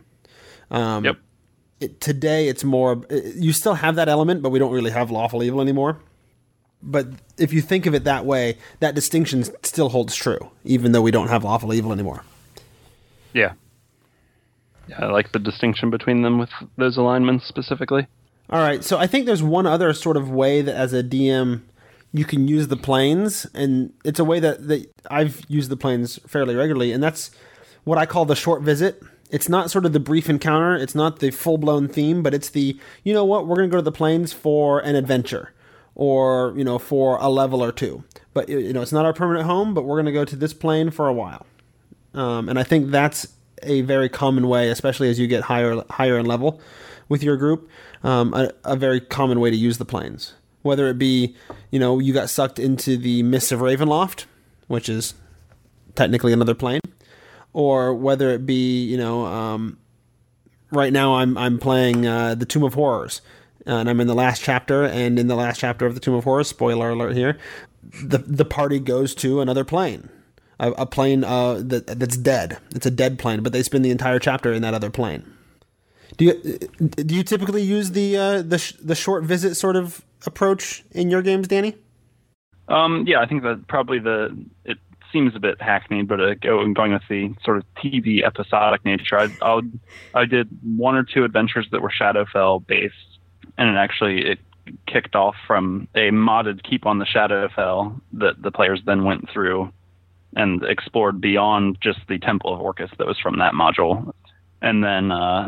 Today it's more, you still have that element, but we don't really have lawful evil anymore. But if you think of it that way, that distinction still holds true, even though we don't have lawful evil anymore. Yeah. Yeah, I like the distinction between them with those alignments specifically. All right, so I think there's one other sort of way that as a DM you can use the planes, and it's a way that I've used the planes fairly regularly, and that's what I call the short visit. It's not sort of the brief encounter, it's not the full-blown theme, but it's the, we're going to go to the planes for an adventure, or, for a level or two. But, it's not our permanent home, but we're going to go to this plane for a while. And I think that's a very common way, especially as you get higher in level with your group, a very common way to use the planes. Whether it be, you got sucked into the Mists of Ravenloft, which is technically another plane, or whether it be, right now I'm playing the Tomb of Horrors, and I'm in the last chapter, and in the last chapter of the Tomb of Horrors, spoiler alert here, the party goes to another plane, a plane that's dead. It's a dead plane, but they spend the entire chapter in that other plane. Do you typically use the short visit sort of approach in your games, Danny? Yeah, I think that probably it seems a bit hackneyed, but going with the sort of TV episodic nature, I did 1 or 2 adventures that were Shadowfell based, and it kicked off from a modded Keep on the Shadowfell that the players then went through and explored beyond just the Temple of Orcus that was from that module. And then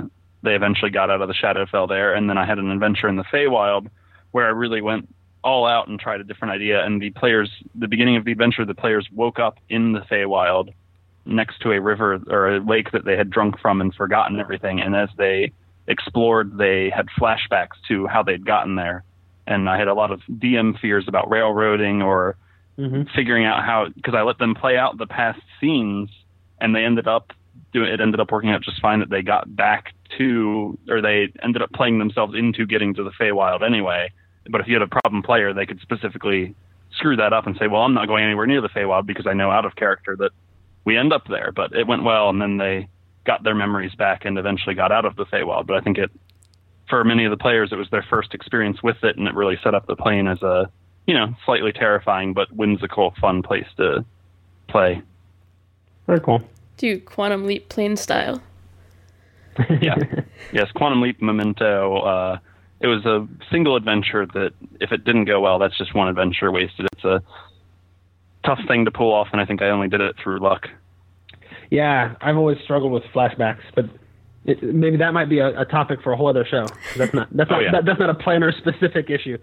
they eventually got out of the Shadowfell there. And then I had an adventure in the Feywild where I really went all out and tried a different idea. And the beginning of the adventure, the players woke up in the Feywild next to a river or a lake that they had drunk from and forgotten everything. And as they explored, they had flashbacks to how they'd gotten there. And I had a lot of DM fears about railroading or figuring out how, because I let them play out the past scenes, and it ended up working out just fine that they got back to, or they ended up playing themselves into getting to the Feywild anyway. But if you had a problem player, they could specifically screw that up and say, well, I'm not going anywhere near the Feywild because I know out of character that we end up there. But it went well, and then they got their memories back and eventually got out of the Feywild. But I think for many of the players, it was their first experience with it, and it really set up the plane as a, slightly terrifying but whimsical, fun place to play. Very cool. Do Quantum Leap plane style. Yeah. Yes, Quantum Leap Memento. It was a single adventure that if it didn't go well, that's just one adventure wasted. It's a tough thing to pull off, and I think I only did it through luck. Yeah, I've always struggled with flashbacks, but maybe that might be a topic for a whole other show. That's not a planar specific issue.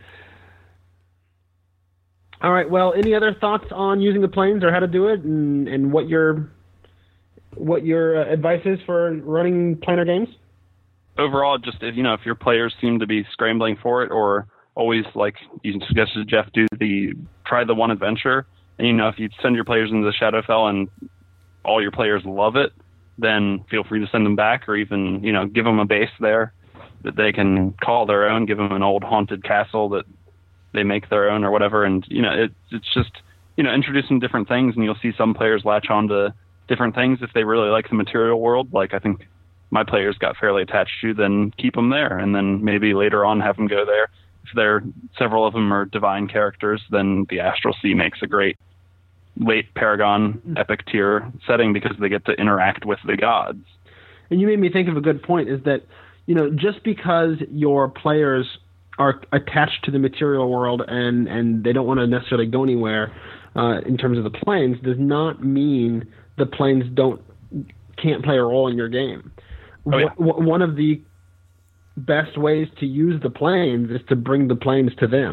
All right. Well, any other thoughts on using the planes or how to do it, and what your advice is for running planar games? Overall, just if your players seem to be scrambling for it, or always, like you suggested, Jeff, try the one adventure, and if you send your players into the Shadowfell and all your players love it, then feel free to send them back, or even give them a base there that they can call their own. Give them an old haunted castle that they make their own or whatever, and it's just introducing different things, and you'll see some players latch on to different things if they really like the material world. Like I think my players got fairly attached to, then keep them there, and then maybe later on have them go there. If several of them are divine characters, then the Astral Sea makes a great late Paragon epic tier setting because they get to interact with the gods. And you made me think of a good point, is that just because your players are attached to the material world and they don't want to necessarily go anywhere in terms of the planes, does not mean the planes can't play a role in your game. Oh, yeah. One of the best ways to use the planes is to bring the planes to them.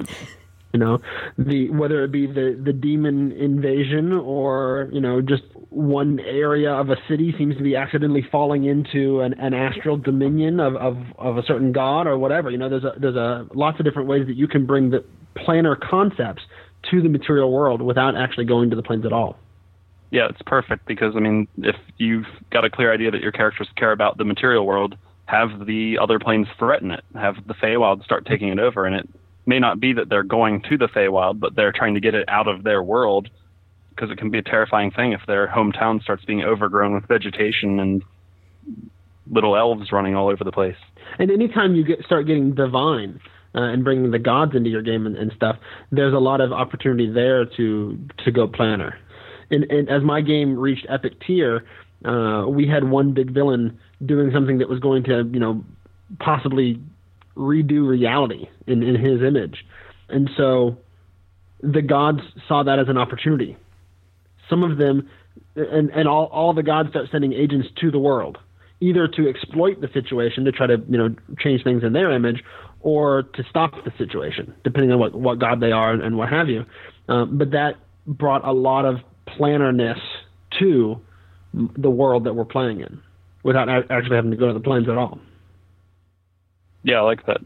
Whether it be the demon invasion or just one area of a city seems to be accidentally falling into an astral dominion of a certain god or whatever. There's lots of different ways that you can bring the planar concepts to the material world without actually going to the planes at all. Yeah, it's perfect because, if you've got a clear idea that your characters care about the material world, have the other planes threaten it. Have the Feywild start taking it over, and it may not be that they're going to the Feywild, but they're trying to get it out of their world, because it can be a terrifying thing if their hometown starts being overgrown with vegetation and little elves running all over the place. And anytime you start getting divine and bringing the gods into your game and stuff, there's a lot of opportunity there to go planar. And as my game reached epic tier, we had one big villain doing something that was going to, possibly redo reality in his image. And so the gods saw that as an opportunity. Some of them, and all the gods start sending agents to the world, either to exploit the situation to try to, change things in their image, or to stop the situation, depending on what god they are and what have you. But that brought a lot of planarness to the world that we're playing in without actually having to go to the planes at all. Yeah, I like that.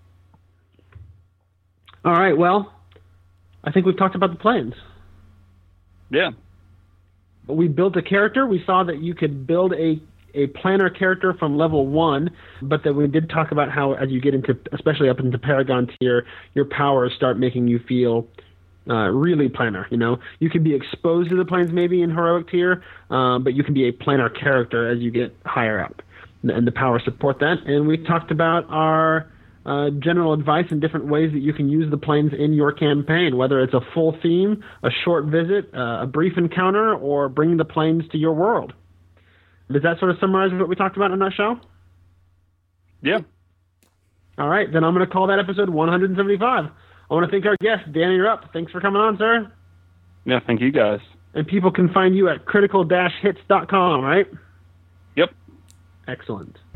All right, well, I think we've talked about the planes. Yeah. We built a character. We saw that you could build a planar character from level 1, but that we did talk about how as you get into, especially up into Paragon tier, your powers start making you feel really planar. You can be exposed to the planes maybe in heroic tier, but you can be a planar character as you get higher up, and the powers support that. And we talked about our general advice and different ways that you can use the planes in your campaign, whether it's a full theme, a short visit, a brief encounter, or bringing the planes to your world. Does that sort of summarize what we talked about in that show? Yeah. All right, then I'm going to call that episode 175. I want to thank our guest, Danny. You're up. Thanks for coming on, sir. Yeah, thank you guys. And people can find you at critical-hits.com, right? Yep. Excellent.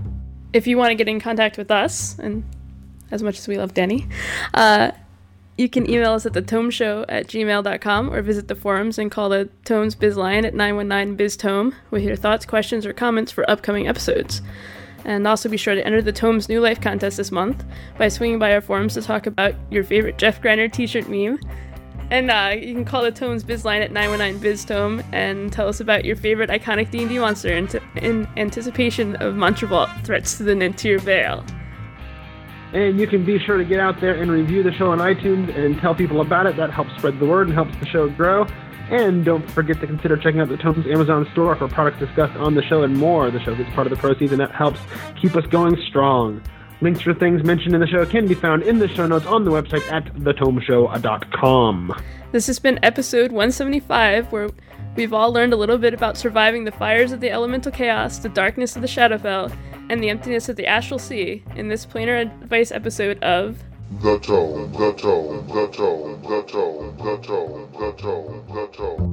if you want to get in contact with us, and as much as we love Denny, you can email us at thetomeshow@gmail.com or visit the forums and call the Tomes Biz line at 919-BIZ-TOME with your thoughts, questions, or comments for upcoming episodes. And also be sure to enter the Tomes New Life contest this month by swinging by our forums to talk about your favorite Jeff Greiner t-shirt meme. And you can call the Tomes Biz line at 919-BIZ-TOME and tell us about your favorite iconic D&D monster in anticipation of Montrevault threats to the Nintir Vale. And you can be sure to get out there and review the show on iTunes and tell people about it. That helps spread the word and helps the show grow. And don't forget to consider checking out the Tomes Amazon store for products discussed on the show and more. The show gets part of the proceeds, and that helps keep us going strong. Links for things mentioned in the show can be found in the show notes on the website at thetomeshow.com. This has been episode 175, where we've all learned a little bit about surviving the fires of the elemental chaos, the darkness of the Shadowfell, and the emptiness of the Astral Sea in this Planar Advice episode of The Tome, The Tome, The Tome, The Tome, The Tome, The Tome, The Tome.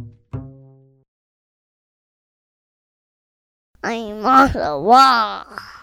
I'm on the wall.